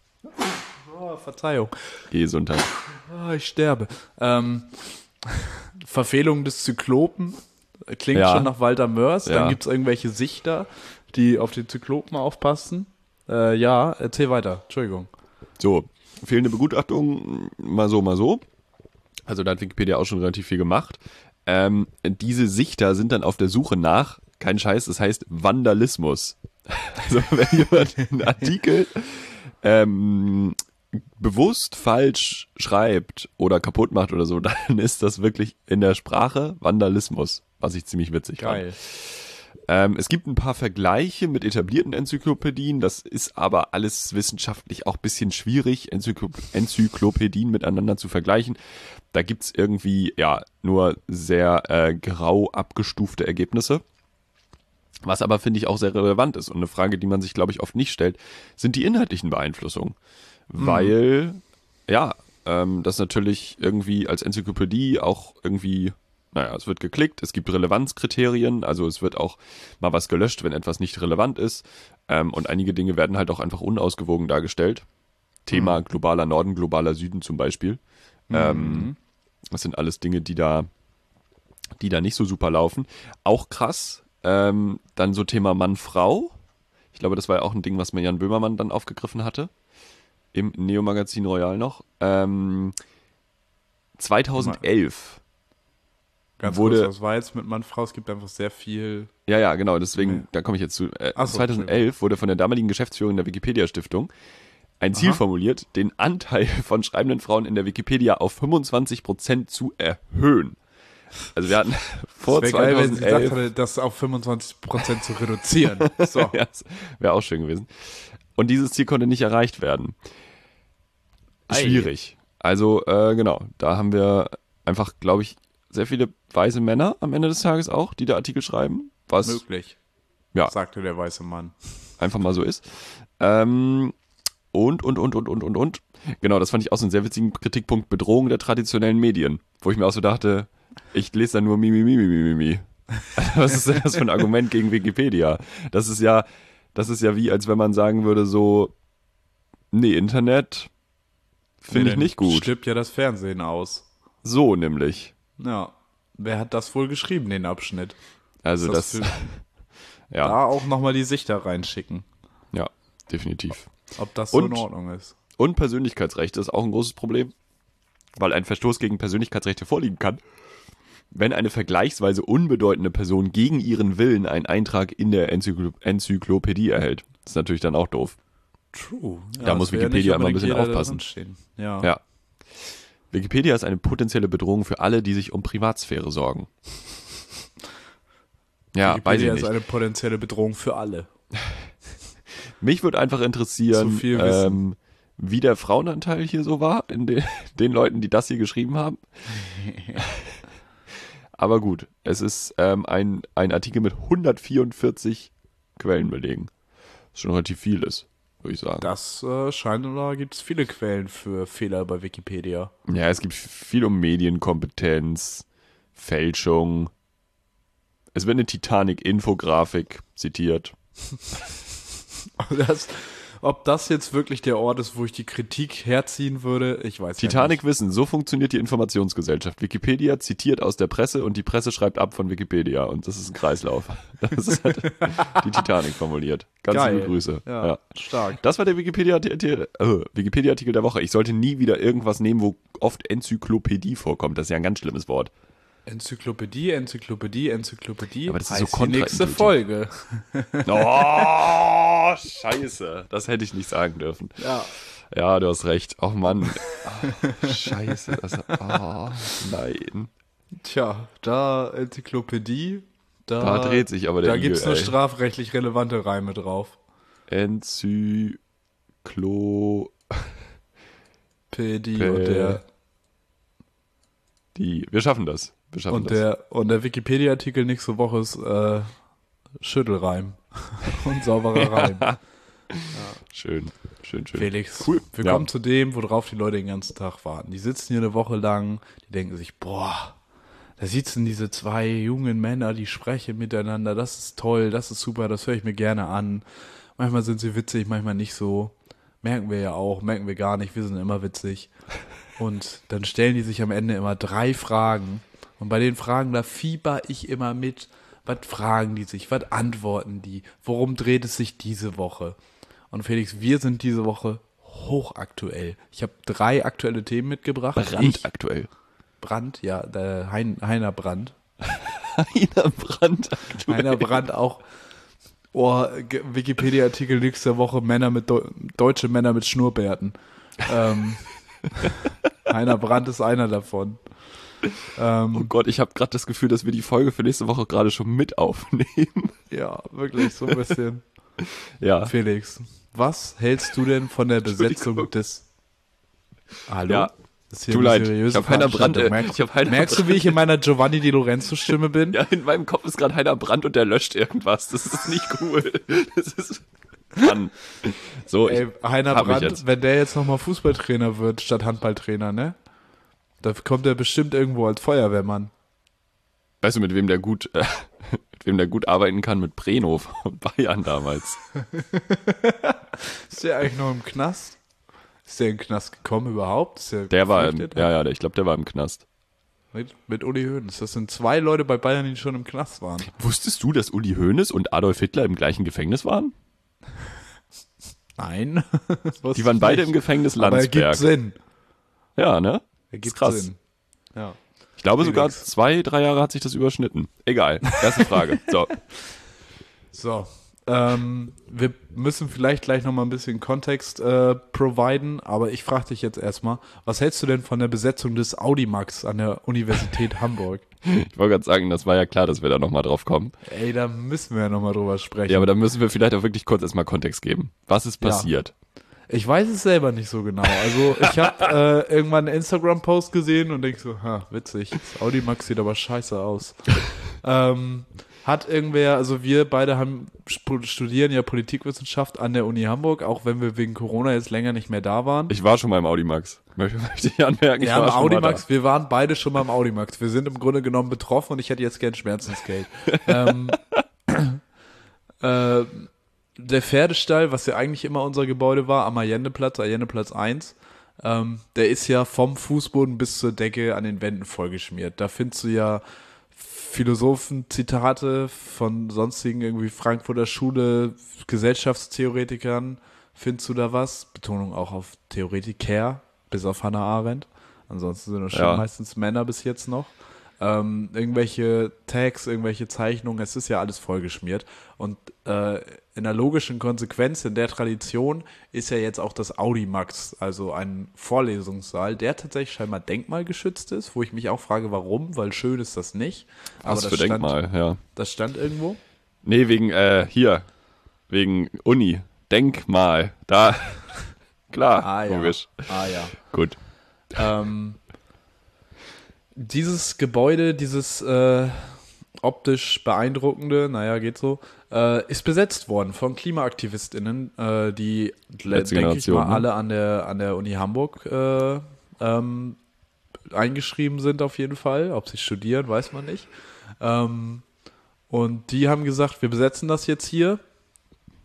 S1: oh, Verzeihung.
S2: Gesundheit.
S1: Ah, ich sterbe. Ähm, Verfehlung des Zyklopen klingt
S2: Ja.
S1: schon nach Walter Mörs.
S2: Ja.
S1: Dann gibt es irgendwelche Sichter, die auf den Zyklopen aufpassen. Äh, ja, erzähl weiter. Entschuldigung.
S2: So, fehlende Begutachtung, mal so, mal so. Also da hat Wikipedia auch schon relativ viel gemacht. Ähm, diese Sichter sind dann auf der Suche nach, kein Scheiß, das heißt Vandalismus. Also wenn jemand einen Artikel ähm, bewusst falsch schreibt oder kaputt macht oder so, dann ist das wirklich in der Sprache Vandalismus, was ich ziemlich witzig fand. Ähm, es gibt ein paar Vergleiche mit etablierten Enzyklopädien, das ist aber alles wissenschaftlich auch ein bisschen schwierig, Enzyklo Enzyklopädien miteinander zu vergleichen. Da gibt's irgendwie ja nur sehr äh, grau abgestufte Ergebnisse. Was aber, finde ich, auch sehr relevant ist und eine Frage, die man sich, glaube ich, oft nicht stellt, sind die inhaltlichen Beeinflussungen. Weil, ja, ähm, das natürlich irgendwie als Enzyklopädie auch irgendwie, naja, es wird geklickt, es gibt Relevanzkriterien, also es wird auch mal was gelöscht, wenn etwas nicht relevant ist. Ähm, und einige Dinge werden halt auch einfach unausgewogen dargestellt. Thema globaler Norden, globaler Süden zum Beispiel. Ähm, das sind alles Dinge, die da, die da nicht so super laufen. Auch krass, ähm, dann so Thema Mann-Frau. Ich glaube, das war ja auch ein Ding, was mir Jan Böhmermann dann aufgegriffen hatte. Im Neo-Magazin Royal noch. Ähm, zweitausendelf.
S1: Ganz
S2: wurde-
S1: kurz, was war jetzt mit Mann, Frau? Es gibt einfach sehr viel.
S2: Ja, ja, genau, deswegen,
S1: Nee.
S2: da komme ich jetzt zu. Äh,
S1: Ach so,
S2: zweitausendelf wurde von der damaligen Geschäftsführung der Wikipedia-Stiftung ein Ziel
S1: Aha.
S2: formuliert, den Anteil von schreibenden Frauen in der Wikipedia auf fünfundzwanzig Prozent zu erhöhen. Also wir hatten vor
S1: Es wäre geil, wenn sie gesagt
S2: zweitausendelf
S1: hätte, das auf fünfundzwanzig Prozent zu reduzieren. So.
S2: ja, wäre auch schön gewesen. Und dieses Ziel konnte nicht erreicht werden.
S1: Ei.
S2: Schwierig. Also, äh, genau, da haben wir einfach, glaube ich, sehr viele weise Männer am Ende des Tages auch, die da Artikel schreiben, was
S1: Möglich,
S2: ja
S1: sagte der weiße Mann.
S2: einfach mal so ist. Ähm, und, und, und, und, und, und, und. Genau, das fand ich auch so einen sehr witzigen Kritikpunkt, Bedrohung der traditionellen Medien, wo ich mir auch so dachte, ich lese da nur mi, mi, mi, mi, mi, mi. Was ist denn das für ein Argument gegen Wikipedia? Das ist ja, das ist ja wie, als wenn man sagen würde so, nee, Internet finde ich
S1: dann
S2: nicht gut.
S1: Stirbt ja das Fernsehen aus.
S2: So nämlich.
S1: Ja. Wer hat das wohl geschrieben, den Abschnitt?
S2: Also
S1: Ist
S2: das,
S1: das
S2: ja,
S1: Da auch nochmal die Sichter reinschicken,
S2: ja, definitiv.
S1: ob das so
S2: Und-
S1: in Ordnung ist.
S2: Und Persönlichkeitsrechte ist auch ein großes Problem, weil ein Verstoß gegen Persönlichkeitsrechte vorliegen kann, wenn eine vergleichsweise unbedeutende Person gegen ihren Willen einen Eintrag in der Enzyklo Enzyklopädie erhält. Das ist natürlich dann auch doof.
S1: True.
S2: Da muss Wikipedia immer ein bisschen aufpassen.
S1: Ja.
S2: Ja. Wikipedia ist eine potenzielle Bedrohung für alle, die sich um Privatsphäre sorgen. Ja, weiß ich
S1: Wikipedia
S2: nicht.
S1: ist eine potenzielle Bedrohung für alle.
S2: Mich würde einfach interessieren,
S1: Zu viel Wissen.
S2: ähm, wie der Frauenanteil hier so war, in den, den Leuten, die das hier geschrieben haben. Aber gut, es ist ähm, ein, ein Artikel mit hundertvierundvierzig Quellenbelegen. Was schon relativ viel ist, würde ich sagen.
S1: Das äh, scheint, oder gibt es viele Quellen für Fehler bei Wikipedia.
S2: Ja, es gibt viel um Medienkompetenz, Fälschung. Es wird eine Titanic-Infografik zitiert.
S1: Das, ob das jetzt wirklich der Ort ist, wo ich die Kritik herziehen würde, ich weiß
S2: Titanic
S1: ja nicht.
S2: wissen, so funktioniert die Informationsgesellschaft. Wikipedia zitiert aus der Presse und die Presse schreibt ab von Wikipedia und das ist ein Kreislauf. Das ist halt die Titanic formuliert. Ganz
S1: Geil.
S2: liebe Grüße.
S1: Ja,
S2: Ja.
S1: stark.
S2: Das war der Wikipedia-Artikel äh, Wikipedia-Artikel der Woche. Ich sollte nie wieder irgendwas nehmen, wo oft Enzyklopädie vorkommt. Das ist ja ein ganz schlimmes Wort.
S1: Enzyklopädie, Enzyklopädie, Enzyklopädie.
S2: Aber das ist so
S1: heißt die nächste
S2: kontraintuitiv.
S1: Folge.
S2: Oh, scheiße. Das hätte ich nicht sagen dürfen.
S1: Ja.
S2: Ja, du hast recht. Oh Mann. Oh, scheiße. Das, oh, nein.
S1: Tja, da Enzyklopädie, da,
S2: Da dreht sich aber der
S1: da
S2: Igel,
S1: gibt's nur
S2: ey.
S1: strafrechtlich relevante Reime drauf.
S2: Enzyklo...
S1: Pädie
S2: Pä-
S1: und der
S2: Die. Wir schaffen das. Wir schaffen
S1: und
S2: das.
S1: der und der Wikipedia-Artikel nächste Woche ist äh, Schüttelreim und sauberer Reim.
S2: Schön, schön, schön.
S1: Felix,
S2: Cool.
S1: wir
S2: Ja.
S1: kommen zu dem, worauf die Leute den ganzen Tag warten. Die sitzen hier eine Woche lang, die denken sich, boah, da sitzen diese zwei jungen Männer, die sprechen miteinander, das ist toll, das ist super, das höre ich mir gerne an. Manchmal sind sie witzig, manchmal nicht so. Merken wir ja auch, merken wir gar nicht, wir sind immer witzig. Und dann stellen die sich am Ende immer drei Fragen. Und bei den Fragen, da fieber ich immer mit. Was fragen die sich? Was antworten die? Worum dreht es sich diese Woche? Und Felix, wir sind diese Woche hochaktuell. Ich habe drei aktuelle Themen mitgebracht. Ich,
S2: Brandaktuell.
S1: Brand, ja, der hein, Heiner Brand.
S2: Heiner Brandaktuell.
S1: Heiner Brand auch. Oh, Ge- Wikipedia-Artikel nächste Woche, Männer mit Deu- deutsche Männer mit Schnurrbärten. Ähm, Heiner Brand ist einer davon. Ähm,
S2: Oh Gott, ich habe gerade das Gefühl, dass wir die Folge für nächste Woche gerade schon mit aufnehmen.
S1: Ja, wirklich, so ein bisschen.
S2: Ja.
S1: Felix, was hältst du denn von der Besetzung
S2: Entschuldigung.
S1: des... Hallo?
S2: Ja,
S1: Das ist hier
S2: tut
S1: eine
S2: leid.
S1: seriöse
S2: Ich hab Heiner Brandt,
S1: Veranstaltung.
S2: äh,
S1: Merkst,
S2: ich hab Heiner
S1: merkst du, wie ich in meiner Giovanni Di Lorenzo-Stimme bin?
S2: Ja, in meinem Kopf ist gerade Heiner Brandt und der löscht irgendwas. Das ist nicht cool. Das ist. Mann. So,
S1: Ey,
S2: ich
S1: Heiner
S2: hab mich
S1: Brandt,
S2: jetzt.
S1: wenn der jetzt nochmal Fußballtrainer wird statt Handballtrainer, ne? Da kommt er bestimmt irgendwo als Feuerwehrmann.
S2: Weißt du, mit wem der gut, äh, mit wem der gut arbeiten kann? Mit Breno von Bayern damals.
S1: Ist der eigentlich noch im Knast? Ist der in den Knast gekommen überhaupt? Ist der
S2: Der war im,
S1: geflüchtet?
S2: ja, ja, der- ich glaube, der war im Knast.
S1: Mit, mit Uli Hoeneß. Das sind zwei Leute bei Bayern, die schon im Knast waren.
S2: Wusstest du, dass Uli Hoeneß und Adolf Hitler im gleichen Gefängnis waren?
S1: Nein.
S2: Die waren beide im Gefängnis
S1: Aber er gibt
S2: Landsberg.
S1: Sinn.
S2: Ja, ne?
S1: Er
S2: Ist
S1: gibt
S2: krass.
S1: Sinn. Ja.
S2: Ich glaube
S1: Felix.
S2: sogar zwei, drei Jahre hat sich das überschnitten. Egal. Erste Frage. So.
S1: So. Ähm, wir müssen vielleicht gleich nochmal ein bisschen Kontext äh, providen, aber ich frage dich jetzt erstmal, was hältst du denn von der Besetzung des Audimax an der Universität Hamburg?
S2: Ich wollte gerade sagen, das war ja klar, dass wir da nochmal drauf kommen.
S1: Ey, da müssen wir ja nochmal drüber sprechen.
S2: Ja, aber da müssen wir vielleicht auch wirklich kurz erstmal Kontext geben. Was ist
S1: Ja.
S2: passiert?
S1: Ich weiß es selber nicht so genau. Also ich habe äh, irgendwann einen Instagram-Post gesehen und denk so, ha, witzig, das Audimax sieht aber scheiße aus. ähm, hat irgendwer, also wir beide haben sp- studieren ja Politikwissenschaft an der Uni Hamburg, auch wenn wir wegen Corona jetzt länger nicht mehr da waren.
S2: Ich war schon mal im Audimax. Möchte, möchte ich anmerken. Ich
S1: Ja, im
S2: war schon mal
S1: Audimax, wir waren beide schon mal im Audimax. Wir sind im Grunde genommen betroffen und ich hätte jetzt gern Schmerzensgeld. ähm, äh, der Pferdestall, was ja eigentlich immer unser Gebäude war, am Allendeplatz, Allendeplatz eins, ähm, der ist ja vom Fußboden bis zur Decke an den Wänden vollgeschmiert. Da findest du ja Philosophen-Zitate von sonstigen irgendwie Frankfurter Schule, Gesellschaftstheoretikern. Findest du da was? Betonung auch auf Theoretiker, bis auf Hannah Arendt. Ansonsten sind es schon
S2: Ja.
S1: meistens Männer bis jetzt noch. Ähm, irgendwelche Tags, irgendwelche Zeichnungen, es ist ja alles vollgeschmiert. Und äh, in der logischen Konsequenz, in der Tradition, ist ja jetzt auch das Audimax, also ein Vorlesungssaal, der tatsächlich scheinbar denkmalgeschützt ist, wo ich mich auch frage, warum, weil schön ist das nicht. Aber
S2: Was
S1: das
S2: für
S1: stand,
S2: Denkmal, ja.
S1: das stand irgendwo.
S2: Nee, wegen, äh, hier. Wegen Uni. Denkmal. Da. Klar,
S1: Ah ja.
S2: logisch.
S1: Ah ja.
S2: Gut.
S1: Ähm, dieses Gebäude, dieses äh, optisch beeindruckende, naja, geht so, äh, ist besetzt worden von KlimaaktivistInnen, äh, die,
S2: Letzte
S1: denke ich
S2: Generation,
S1: mal,
S2: ne?
S1: alle an der, an der Uni Hamburg äh, ähm, eingeschrieben sind auf jeden Fall. Ob sie studieren, weiß man nicht. Ähm, und die haben gesagt, wir besetzen das jetzt hier.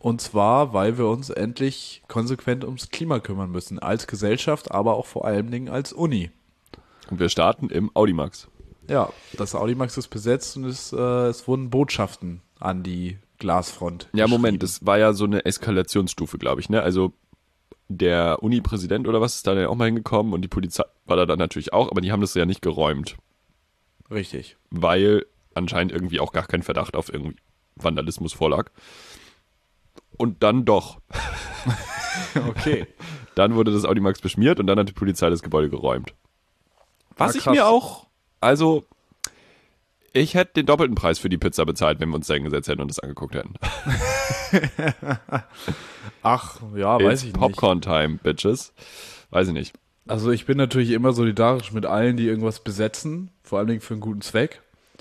S1: Und zwar, weil wir uns endlich konsequent ums Klima kümmern müssen. Als Gesellschaft, aber auch vor allen Dingen als Uni.
S2: Und wir starten im Audimax.
S1: Ja, das Audimax ist besetzt und es, äh, es wurden Botschaften an die Glasfront
S2: Ja, Moment,
S1: geschrieben.
S2: das war ja so eine Eskalationsstufe, glaube ich, ne? Also der Uni-Präsident oder was ist da dann auch mal hingekommen und die Polizei war da dann natürlich auch, aber die haben das ja nicht geräumt,
S1: Richtig.
S2: weil anscheinend irgendwie auch gar kein Verdacht auf irgendwie Vandalismus vorlag. Und dann doch.
S1: Okay.
S2: Dann wurde das Audimax beschmiert und dann hat die Polizei das Gebäude geräumt. Was
S1: Ah,
S2: ich
S1: krass.
S2: mir auch, also ich hätte den doppelten Preis für die Pizza bezahlt, wenn wir uns da hingesetzt hätten und das angeguckt hätten.
S1: Ach, ja,
S2: It's
S1: weiß ich nicht.
S2: Popcorn Time, Bitches. Weiß ich nicht.
S1: Also ich bin natürlich immer solidarisch mit allen, die irgendwas besetzen, vor allen Dingen für einen guten Zweck.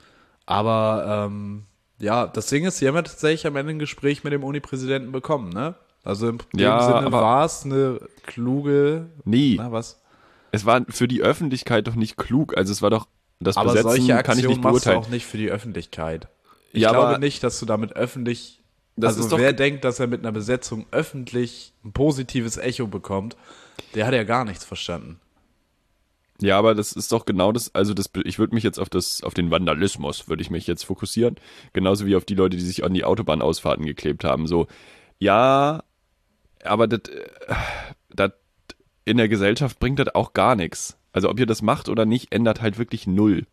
S1: Aber ähm, ja, das Ding ist, sie haben ja tatsächlich am Ende ein Gespräch mit dem Uni-Präsidenten bekommen, ne? Also im dem
S2: Ja,
S1: Sinne
S2: aber-
S1: war es eine kluge,
S2: Nie.
S1: na was?
S2: Es war für die Öffentlichkeit doch nicht klug. Also es war doch, das
S1: Aber
S2: Besetzen
S1: solche
S2: kann ich
S1: Aktionen
S2: nicht
S1: machst du
S2: beurteilen.
S1: auch nicht für die Öffentlichkeit. Ich
S2: Ja,
S1: glaube
S2: aber-
S1: nicht, dass du damit öffentlich,
S2: Das
S1: also
S2: ist doch-
S1: wer denkt, dass er mit einer Besetzung öffentlich ein positives Echo bekommt, der hat ja gar nichts verstanden.
S2: Ja, aber das ist doch genau das, also das, ich würde mich jetzt auf das, auf den Vandalismus würde ich mich jetzt fokussieren. Genauso wie auf die Leute, die sich an die Autobahnausfahrten geklebt haben. So, ja, aber das, äh, das in der Gesellschaft bringt das auch gar nichts. Also ob ihr das macht oder nicht, ändert halt wirklich null.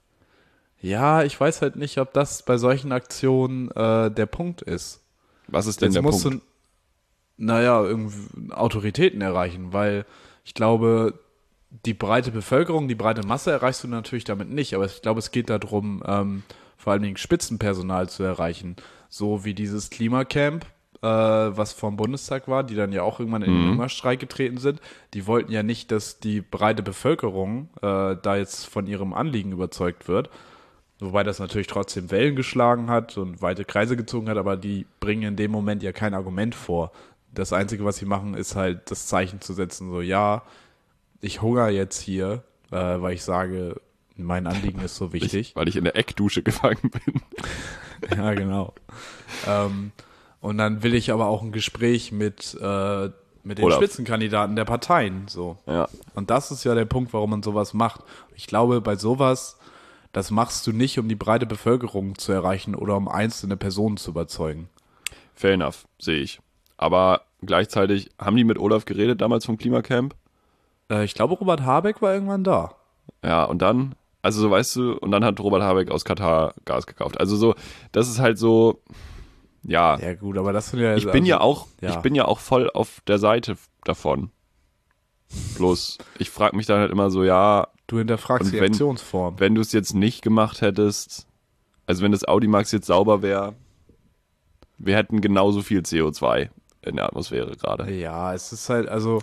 S1: Ja, ich weiß halt nicht, ob das bei solchen Aktionen äh, der Punkt ist.
S2: Was ist denn
S1: Jetzt
S2: der
S1: musst
S2: Punkt?
S1: du, naja, irgendwie Autoritäten erreichen, weil ich glaube, die breite Bevölkerung, die breite Masse erreichst du natürlich damit nicht, aber ich glaube, es geht darum, ähm, vor allen Dingen Spitzenpersonal zu erreichen, so wie dieses Klimacamp, äh, was vom Bundestag war, die dann ja auch irgendwann in den
S2: Mhm.
S1: Hungerstreik getreten sind. Die wollten ja nicht, dass die breite Bevölkerung äh, da jetzt von ihrem Anliegen überzeugt wird. Wobei das natürlich trotzdem Wellen geschlagen hat und weite Kreise gezogen hat, aber die bringen in dem Moment ja kein Argument vor. Das Einzige, was sie machen, ist halt das Zeichen zu setzen, so ja, ich hungere jetzt hier, äh, weil ich sage, mein Anliegen ist so wichtig.
S2: Ich, weil ich in der Eckdusche gefangen bin.
S1: Ja, genau. ähm, und dann will ich aber auch ein Gespräch mit, äh, mit den
S2: Olaf.
S1: Spitzenkandidaten der Parteien. So.
S2: Ja.
S1: Und das ist ja der Punkt, warum man sowas macht. Ich glaube, bei sowas, das machst du nicht, um die breite Bevölkerung zu erreichen oder um einzelne Personen zu überzeugen.
S2: Fair enough, sehe ich. Aber gleichzeitig, haben die mit Olaf geredet damals vom Klimacamp?
S1: Äh, ich glaube, Robert Habeck war irgendwann da.
S2: Ja, und dann, also so weißt du, und dann hat Robert Habeck aus Katar Gas gekauft. Also so, das ist halt so, ja,
S1: Ja gut, aber das sind ja...
S2: ich bin
S1: also,
S2: ja auch,
S1: ja.
S2: ich bin ja auch voll auf der Seite davon. Bloß, ich frage mich dann halt immer so, ja,
S1: Du hinterfragst
S2: Und
S1: die
S2: wenn-
S1: Aktionsform.
S2: wenn du es jetzt nicht gemacht hättest, also wenn das Audimax jetzt sauber wäre, wir hätten genauso viel C O zwei in der Atmosphäre gerade.
S1: Ja, es ist halt, also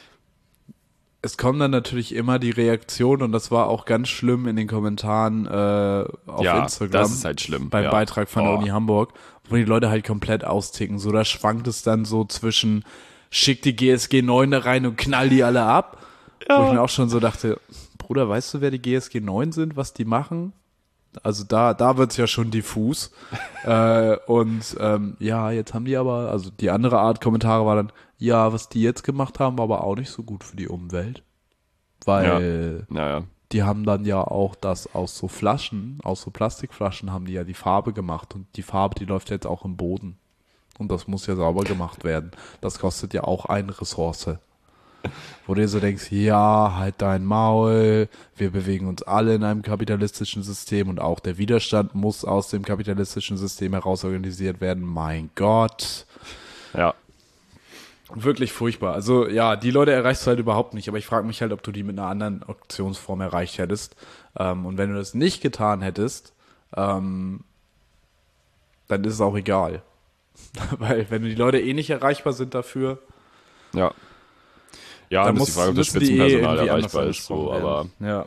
S1: es kommen dann natürlich immer die Reaktionen und das war auch ganz schlimm in den Kommentaren äh, auf
S2: Ja,
S1: Instagram
S2: das ist halt schlimm.
S1: beim
S2: ja.
S1: Beitrag von der
S2: Oh.
S1: Uni Hamburg, wo die Leute halt komplett austicken. So, da schwankt es dann so zwischen schick die G S G neun da rein und knall die alle ab. Wo ich mir auch schon so dachte, Bruder, weißt du, wer die G S G neun sind, was die machen? Also da, da wird's ja schon diffus. äh, und ähm, ja, jetzt haben die aber, also die andere Art Kommentare war dann, ja, was die jetzt gemacht haben, war aber auch nicht so gut für die Umwelt. Weil
S2: Naja,
S1: die haben dann ja auch das aus so Flaschen, aus so Plastikflaschen haben die ja die Farbe gemacht und die Farbe, die läuft jetzt auch im Boden. Und das muss ja sauber gemacht werden. Das kostet ja auch eine Ressource. Wo du dir so denkst, ja, halt dein Maul, wir bewegen uns alle in einem kapitalistischen System und auch der Widerstand muss aus dem kapitalistischen System heraus organisiert werden. Mein Gott.
S2: ja.
S1: Wirklich furchtbar. Also ja, die Leute erreichst du halt überhaupt nicht, aber ich frage mich halt, ob du die mit einer anderen Aktionsform erreicht hättest. Ähm, und wenn du das nicht getan hättest, ähm, dann ist es auch egal. Weil wenn die Leute eh nicht erreichbar sind dafür,
S2: Ja. Ja,
S1: dann
S2: das
S1: muss,
S2: ist die Frage, ob das
S1: müssen die eh
S2: Spitzenpersonal
S1: irgendwie anders
S2: erreichbar ist. So,
S1: angesprochen
S2: aber
S1: werden. Ja.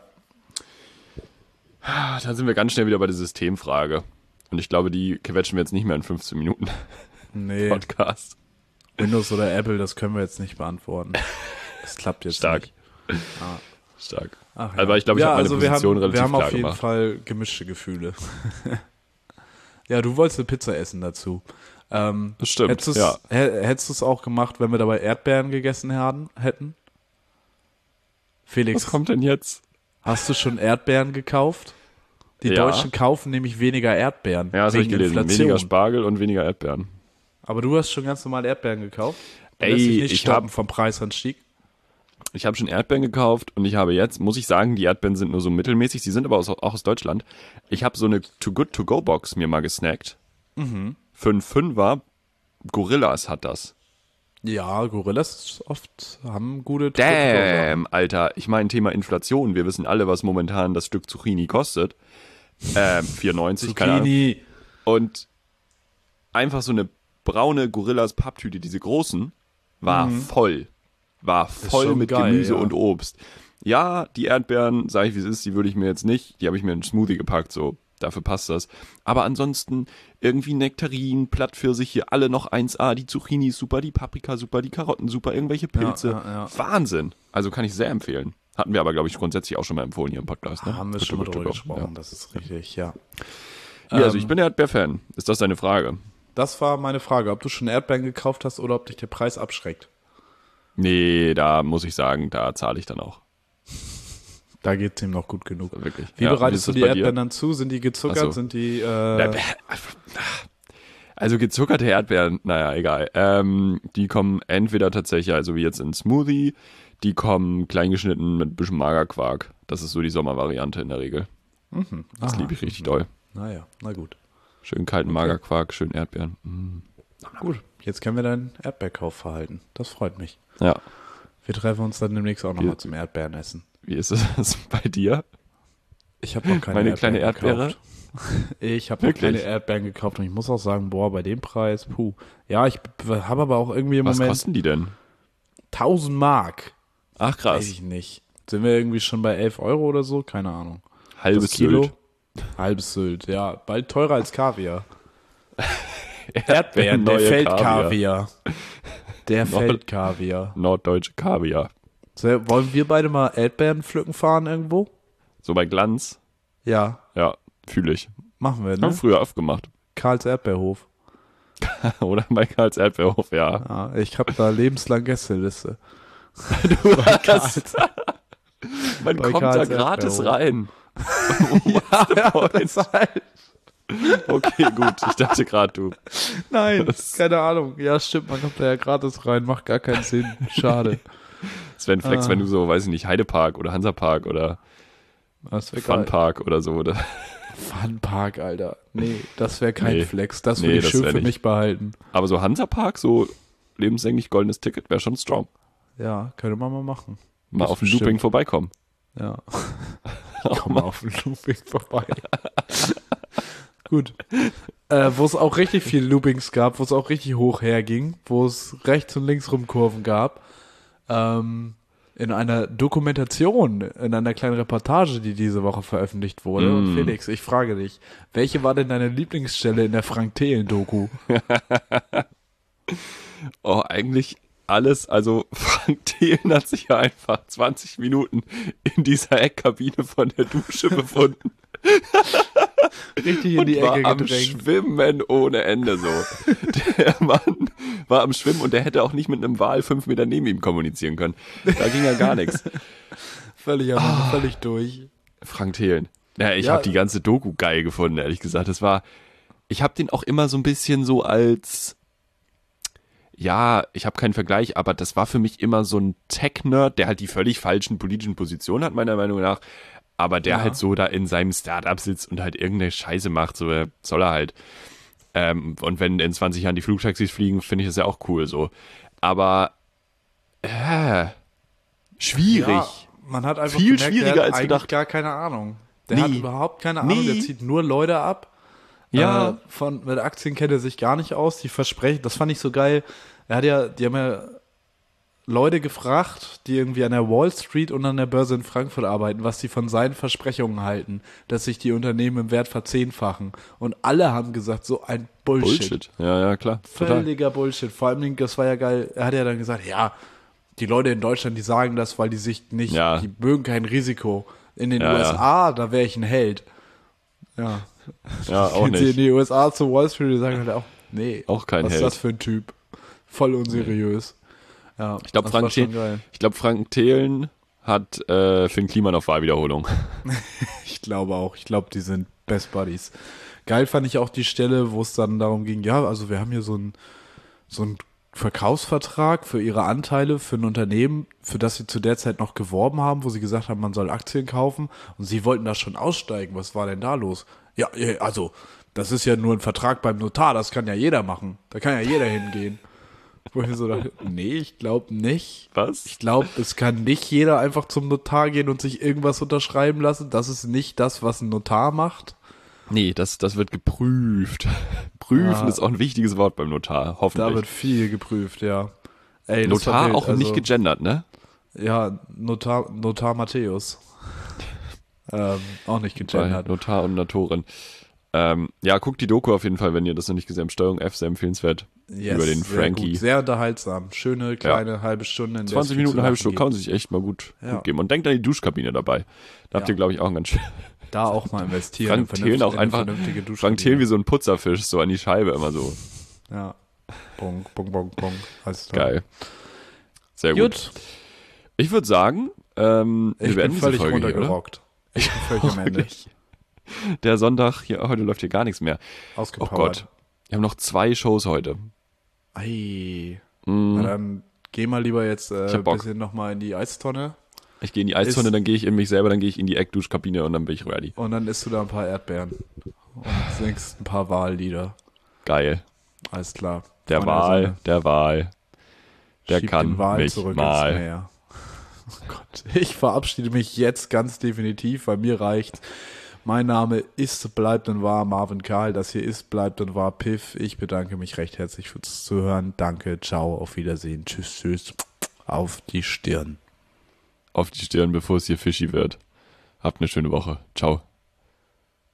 S2: ah, da sind wir ganz schnell wieder bei der Systemfrage. Und ich glaube, die quetschen wir jetzt nicht mehr in fünfzehn Minuten
S1: Nee,
S2: Podcast.
S1: Windows oder Apple, das können wir jetzt nicht beantworten. Das klappt jetzt
S2: Stark.
S1: nicht. Ah.
S2: Stark.
S1: Ach, ja.
S2: Aber ich glaube, ich
S1: ja,
S2: habe meine
S1: also wir
S2: Position
S1: haben,
S2: relativ
S1: wir haben
S2: klar
S1: auf jeden
S2: gemacht.
S1: Fall gemischte Gefühle. Ja, du wolltest eine Pizza essen dazu. Ähm,
S2: Das stimmt,
S1: hättest du's-
S2: ja.
S1: hä- Hättest du es auch gemacht, wenn wir dabei Erdbeeren gegessen haben, hätten? Felix,
S2: Was kommt denn jetzt?
S1: hast du schon Erdbeeren gekauft? Die
S2: Ja.
S1: Deutschen kaufen nämlich weniger Erdbeeren.
S2: Ja, das habe ich
S1: wegen
S2: gelesen.
S1: Inflation.
S2: Weniger Spargel und weniger Erdbeeren.
S1: Aber du hast schon ganz normal Erdbeeren gekauft? Du
S2: Ey,
S1: lässt dich nicht
S2: ich
S1: stoppen
S2: hab-
S1: vom Preisanstieg.
S2: Ich habe schon Erdbeeren gekauft und ich habe jetzt, muss ich sagen, die Erdbeeren sind nur so mittelmäßig. Sie sind aber aus, auch aus Deutschland. Ich habe so eine Too Good To Go Box mir mal gesnackt.
S1: Mhm.
S2: Für einen Fünfer. Gorillas hat das.
S1: Ja, Gorillas oft haben gute Tüte.
S2: Damn, Alter. Ich meine, Thema Inflation. Wir wissen alle, was momentan das Stück Zucchini kostet. Ähm, vier neunzig, keine Ahnung.
S1: Zucchini.
S2: Und einfach so eine braune Gorillas Papptüte, diese großen, war voll. War voll
S1: schon
S2: mit
S1: geil,
S2: Gemüse
S1: ja.
S2: und Obst. Ja, die Erdbeeren, sage ich wie es ist, die würde ich mir jetzt nicht, die habe ich mir in einen Smoothie gepackt, so, dafür passt das. Aber ansonsten irgendwie Nektarinen, Plattpfirsich hier, alle noch eins A, die Zucchini super, die Paprika super, die Karotten super, irgendwelche Pilze.
S1: Ja, ja, ja.
S2: Wahnsinn. Also kann ich sehr empfehlen. Hatten wir aber, glaube ich, grundsätzlich auch schon mal empfohlen hier im Podcast. Ne?
S1: Haben wir
S2: Good
S1: schon
S2: to
S1: mal
S2: go,
S1: drüber
S2: to go.
S1: gesprochen, das ist richtig, ja.
S2: Ja, also
S1: Ähm,
S2: ich bin Erdbeer-Fan. Ist das deine Frage?
S1: Das war meine Frage, ob du schon Erdbeeren gekauft hast oder ob dich der Preis abschreckt.
S2: Nee, da muss ich sagen, da zahle ich dann auch.
S1: Da geht's ihm noch gut genug.
S2: Wirklich.
S1: Wie
S2: Ja,
S1: bereitest
S2: ist
S1: du
S2: das
S1: die
S2: bei
S1: Erdbeeren
S2: dir?
S1: dann zu? Sind die gezuckert?
S2: Ach so.
S1: Sind die, äh,
S2: Also gezuckerte Erdbeeren, naja, egal. Ähm, die kommen entweder tatsächlich, also wie jetzt in Smoothie, die kommen kleingeschnitten mit ein bisschen Magerquark. Das ist so die Sommervariante in der Regel. Das
S1: aha.
S2: liebe ich richtig doll.
S1: Naja, na gut.
S2: Schön kalten Magerquark, schön Erdbeeren. Mm.
S1: Gut, jetzt kennen wir dein Erdbeerkaufverhalten. Das freut mich.
S2: Ja,
S1: Wir treffen uns dann demnächst auch
S2: Wir-
S1: nochmal zum Erdbeerenessen.
S2: wie ist es bei dir?
S1: Ich habe noch keine
S2: Meine
S1: Erdbeeren
S2: kleine Erdbeere?
S1: gekauft. Ich habe noch
S2: Wirklich?
S1: keine Erdbeeren gekauft und ich muss auch sagen, boah, bei dem Preis, puh. Ja, ich habe aber auch irgendwie im
S2: Was
S1: Moment
S2: kosten die denn?
S1: tausend Mark.
S2: Ach
S1: Weiß
S2: krass,
S1: ich nicht. Sind wir irgendwie schon bei elf Euro oder so? Keine Ahnung.
S2: halbes
S1: Das Kilo?
S2: Sylt.
S1: Halbes Sylt, ja. Bald teurer als Kaviar. Erdbeeren, der
S2: Neue
S1: Feldkaviar. Der
S2: Nord-
S1: Feldkaviar.
S2: Norddeutsche Kaviar.
S1: So, wollen wir beide mal Erdbeeren pflücken fahren irgendwo?
S2: So bei Glanz,
S1: Ja,
S2: ja, fühle ich.
S1: machen wir,
S2: Haben
S1: ne?
S2: früher oft gemacht.
S1: Karls Erdbeerhof.
S2: Oder bei Karls Erdbeerhof, ja.
S1: Ja, ich habe da lebenslang Gästeliste.
S2: Du hast, man
S1: Bei
S2: kommt
S1: Karls
S2: da gratis
S1: Erdbeerhof.
S2: rein.
S1: ja, ja, deshalb.
S2: Okay, gut. Ich dachte gerade, du.
S1: Nein, keine Ahnung. Ja, stimmt, man kommt da ja gratis rein. Macht gar keinen Sinn. Schade.
S2: Es wäre ein Flex,
S1: Ah.
S2: wenn du so, weiß ich nicht, Heidepark oder Hansapark oder
S1: Das wäre geil.
S2: Funpark oder so. Oder?
S1: Funpark, Alter. Nee, das wäre kein
S2: Nee.
S1: Flex. Das
S2: Nee,
S1: würde ich
S2: das
S1: schön
S2: wär
S1: für
S2: nicht.
S1: mich behalten.
S2: Aber so Hansapark, so lebenslänglich goldenes Ticket, wäre schon strong.
S1: Ja, könnte man mal machen.
S2: Mal
S1: Das
S2: auf dem
S1: bestimmt.
S2: Looping vorbeikommen.
S1: Ja. Komm mal auf den Looping vorbei. Gut. Äh, wo es auch richtig viele Loopings gab, wo es auch richtig hoch herging, wo es rechts und links rum Kurven gab, ähm, in einer Dokumentation, in einer kleinen Reportage, die diese Woche veröffentlicht wurde. Und
S2: Mm.
S1: Felix, ich frage dich, welche war denn deine Lieblingsstelle in der Frank-Thelen-Doku?
S2: Oh, eigentlich alles. Also Frank Thelen hat sich ja einfach zwanzig Minuten in dieser Eckkabine von der Dusche befunden.
S1: Richtig in
S2: Und
S1: die
S2: war
S1: Ecke
S2: am
S1: gedrängt.
S2: Schwimmen ohne Ende so. Der Mann war am Schwimmen und der hätte auch nicht mit einem Wal fünf Meter neben ihm kommunizieren können. Da ging ja gar nichts.
S1: Völlig, aber völlig durch.
S2: Frank Thelen. Ja, ich
S1: Ja.
S2: habe die ganze Doku geil gefunden, ehrlich gesagt. Das war, ich habe den auch immer so ein bisschen so als, ja, ich habe keinen Vergleich, aber das war für mich immer so ein Tech-Nerd, der halt die völlig falschen politischen Positionen hat, meiner Meinung nach. Aber der
S1: Ja.
S2: halt so da in seinem Startup sitzt und halt irgendeine Scheiße macht, so äh, soll er halt. Ähm, und wenn in zwanzig Jahren die Flugtaxis fliegen, finde ich das ja auch cool so. Aber äh, schwierig.
S1: Ja, man hat einfach
S2: Viel
S1: gemerkt,
S2: schwieriger
S1: der hat
S2: als
S1: eigentlich
S2: gedacht.
S1: gar keine Ahnung. Der
S2: Nee.
S1: hat überhaupt keine Ahnung,
S2: Nee.
S1: der zieht nur Leute ab.
S2: Ja.
S1: Äh, von, mit Aktien kennt er sich gar nicht aus. Die versprechen, das fand ich so geil. Er hat ja, die haben ja Leute gefragt, die irgendwie an der Wall Street und an der Börse in Frankfurt arbeiten, was sie von seinen Versprechungen halten, dass sich die Unternehmen im Wert verzehnfachen. Und alle haben gesagt, so ein Bullshit.
S2: Bullshit. Ja, ja, klar. Total.
S1: Völliger Bullshit. Vor allem, das war ja geil. Er hat ja dann gesagt, ja, die Leute in Deutschland, die sagen das, weil die sich nicht,
S2: Ja.
S1: die mögen kein Risiko. In den
S2: Ja,
S1: U S A, da wäre ich ein Held. Ja.
S2: Ja, auch
S1: Gehen Sie in
S2: nicht.
S1: die U S A zu Wall Street, die sagen halt auch, Nee.
S2: Auch kein
S1: Was
S2: Held.
S1: ist das für ein Typ? Voll unseriös. Ja,
S2: Ich glaube,
S1: das war
S2: Frank,
S1: schon
S2: Thelen-
S1: geil.
S2: ich glaub, Frank Thelen hat äh, Finn Kliman auf Wahlwiederholung.
S1: Ich glaube auch. Ich glaube, die sind Best Buddies. Geil fand ich auch die Stelle, wo es dann darum ging, ja, also wir haben hier so ein so ein Verkaufsvertrag für ihre Anteile für ein Unternehmen, für das sie zu der Zeit noch geworben haben, wo sie gesagt haben, man soll Aktien kaufen und sie wollten da schon aussteigen. Was war denn da los? Ja, ja, also, das ist ja nur ein Vertrag beim Notar, das kann ja jeder machen. Da kann ja jeder hingehen. Wo ich mir so dachte, nee, ich glaube nicht.
S2: Was?
S1: Ich glaube, es kann nicht jeder einfach zum Notar gehen und sich irgendwas unterschreiben lassen. Das ist nicht das, was ein Notar macht.
S2: Nee, das, das wird geprüft. Prüfen
S1: Ja.
S2: ist auch ein wichtiges Wort beim Notar, hoffentlich.
S1: Da wird viel geprüft, ja. Ey, das war
S2: Notar
S1: wild,
S2: auch
S1: also,
S2: nicht gegendert, ne?
S1: Ja, Notar, Notar Matthäus. ähm, auch nicht
S2: Bei
S1: gegendert.
S2: Notar und Notorin. Ähm, ja, guckt die Doku auf jeden Fall, wenn ihr das noch nicht gesehen habt. Steuerung F, sehr empfehlenswert.
S1: Yes,
S2: über den
S1: sehr
S2: Frankie.
S1: gut, sehr unterhaltsam. Schöne kleine halbe Stunde. In der es
S2: zwanzig
S1: viel
S2: Minuten,
S1: zu
S2: eine halbe
S1: lachen
S2: Stunde
S1: gibt.
S2: kann man sich echt mal gut,
S1: Ja.
S2: gut geben. Und denkt an die Duschkabine dabei. Da habt
S1: Ja.
S2: ihr, glaube ich, auch einen ganz schön.
S1: Da auch mal investieren.
S2: Frank
S1: in
S2: Thelen
S1: vernünft-
S2: auch
S1: in eine
S2: einfach.
S1: vernünftige
S2: Frank
S1: Duschkabine.
S2: Thelen wie so ein Putzerfisch, so an die Scheibe immer so.
S1: Ja. Bonk, bonk, bonk, bonk. Alles klar.
S2: Geil. Sehr gut.
S1: Gut.
S2: Ich würde sagen, ähm,
S1: Ich
S2: wir
S1: bin
S2: beenden diese
S1: völlig
S2: Folge hier, oder?
S1: runtergerockt. Ich bin völlig am Ende.
S2: Wirklich. Der Sonntag, hier, heute läuft hier gar nichts mehr. Oh
S1: Ausgepowert.
S2: Gott. Wir haben noch zwei Shows heute.
S1: Ei.
S2: Mm.
S1: Na dann geh mal lieber jetzt äh,
S2: Ich hab
S1: ein
S2: Bock.
S1: bisschen nochmal in die Eistonne
S2: Ich gehe in die Eistonne,
S1: Ist-
S2: dann gehe ich in mich selber, dann gehe ich in die Eckduschkabine und dann bin ich ready.
S1: und dann isst du da ein paar Erdbeeren und singst ein paar Wahllieder.
S2: Geil.
S1: Alles klar.
S2: Der
S1: Freunde
S2: Wal,
S1: Sonne.
S2: der Wal. Der
S1: Schieb
S2: kann
S1: den Wal
S2: mich
S1: zurück
S2: mal.
S1: ins Meer. Oh Gott. Ich verabschiede mich jetzt ganz definitiv, weil mir reicht. Mein Name ist, bleibt und war Marvin Karl. Das hier ist, bleibt und war Piff. Ich bedanke mich recht herzlich fürs Zuhören. Danke, ciao, auf Wiedersehen. Tschüss, tschüss. Auf die Stirn.
S2: Auf die Stirn, bevor es hier fishy wird. Habt eine schöne Woche. Ciao.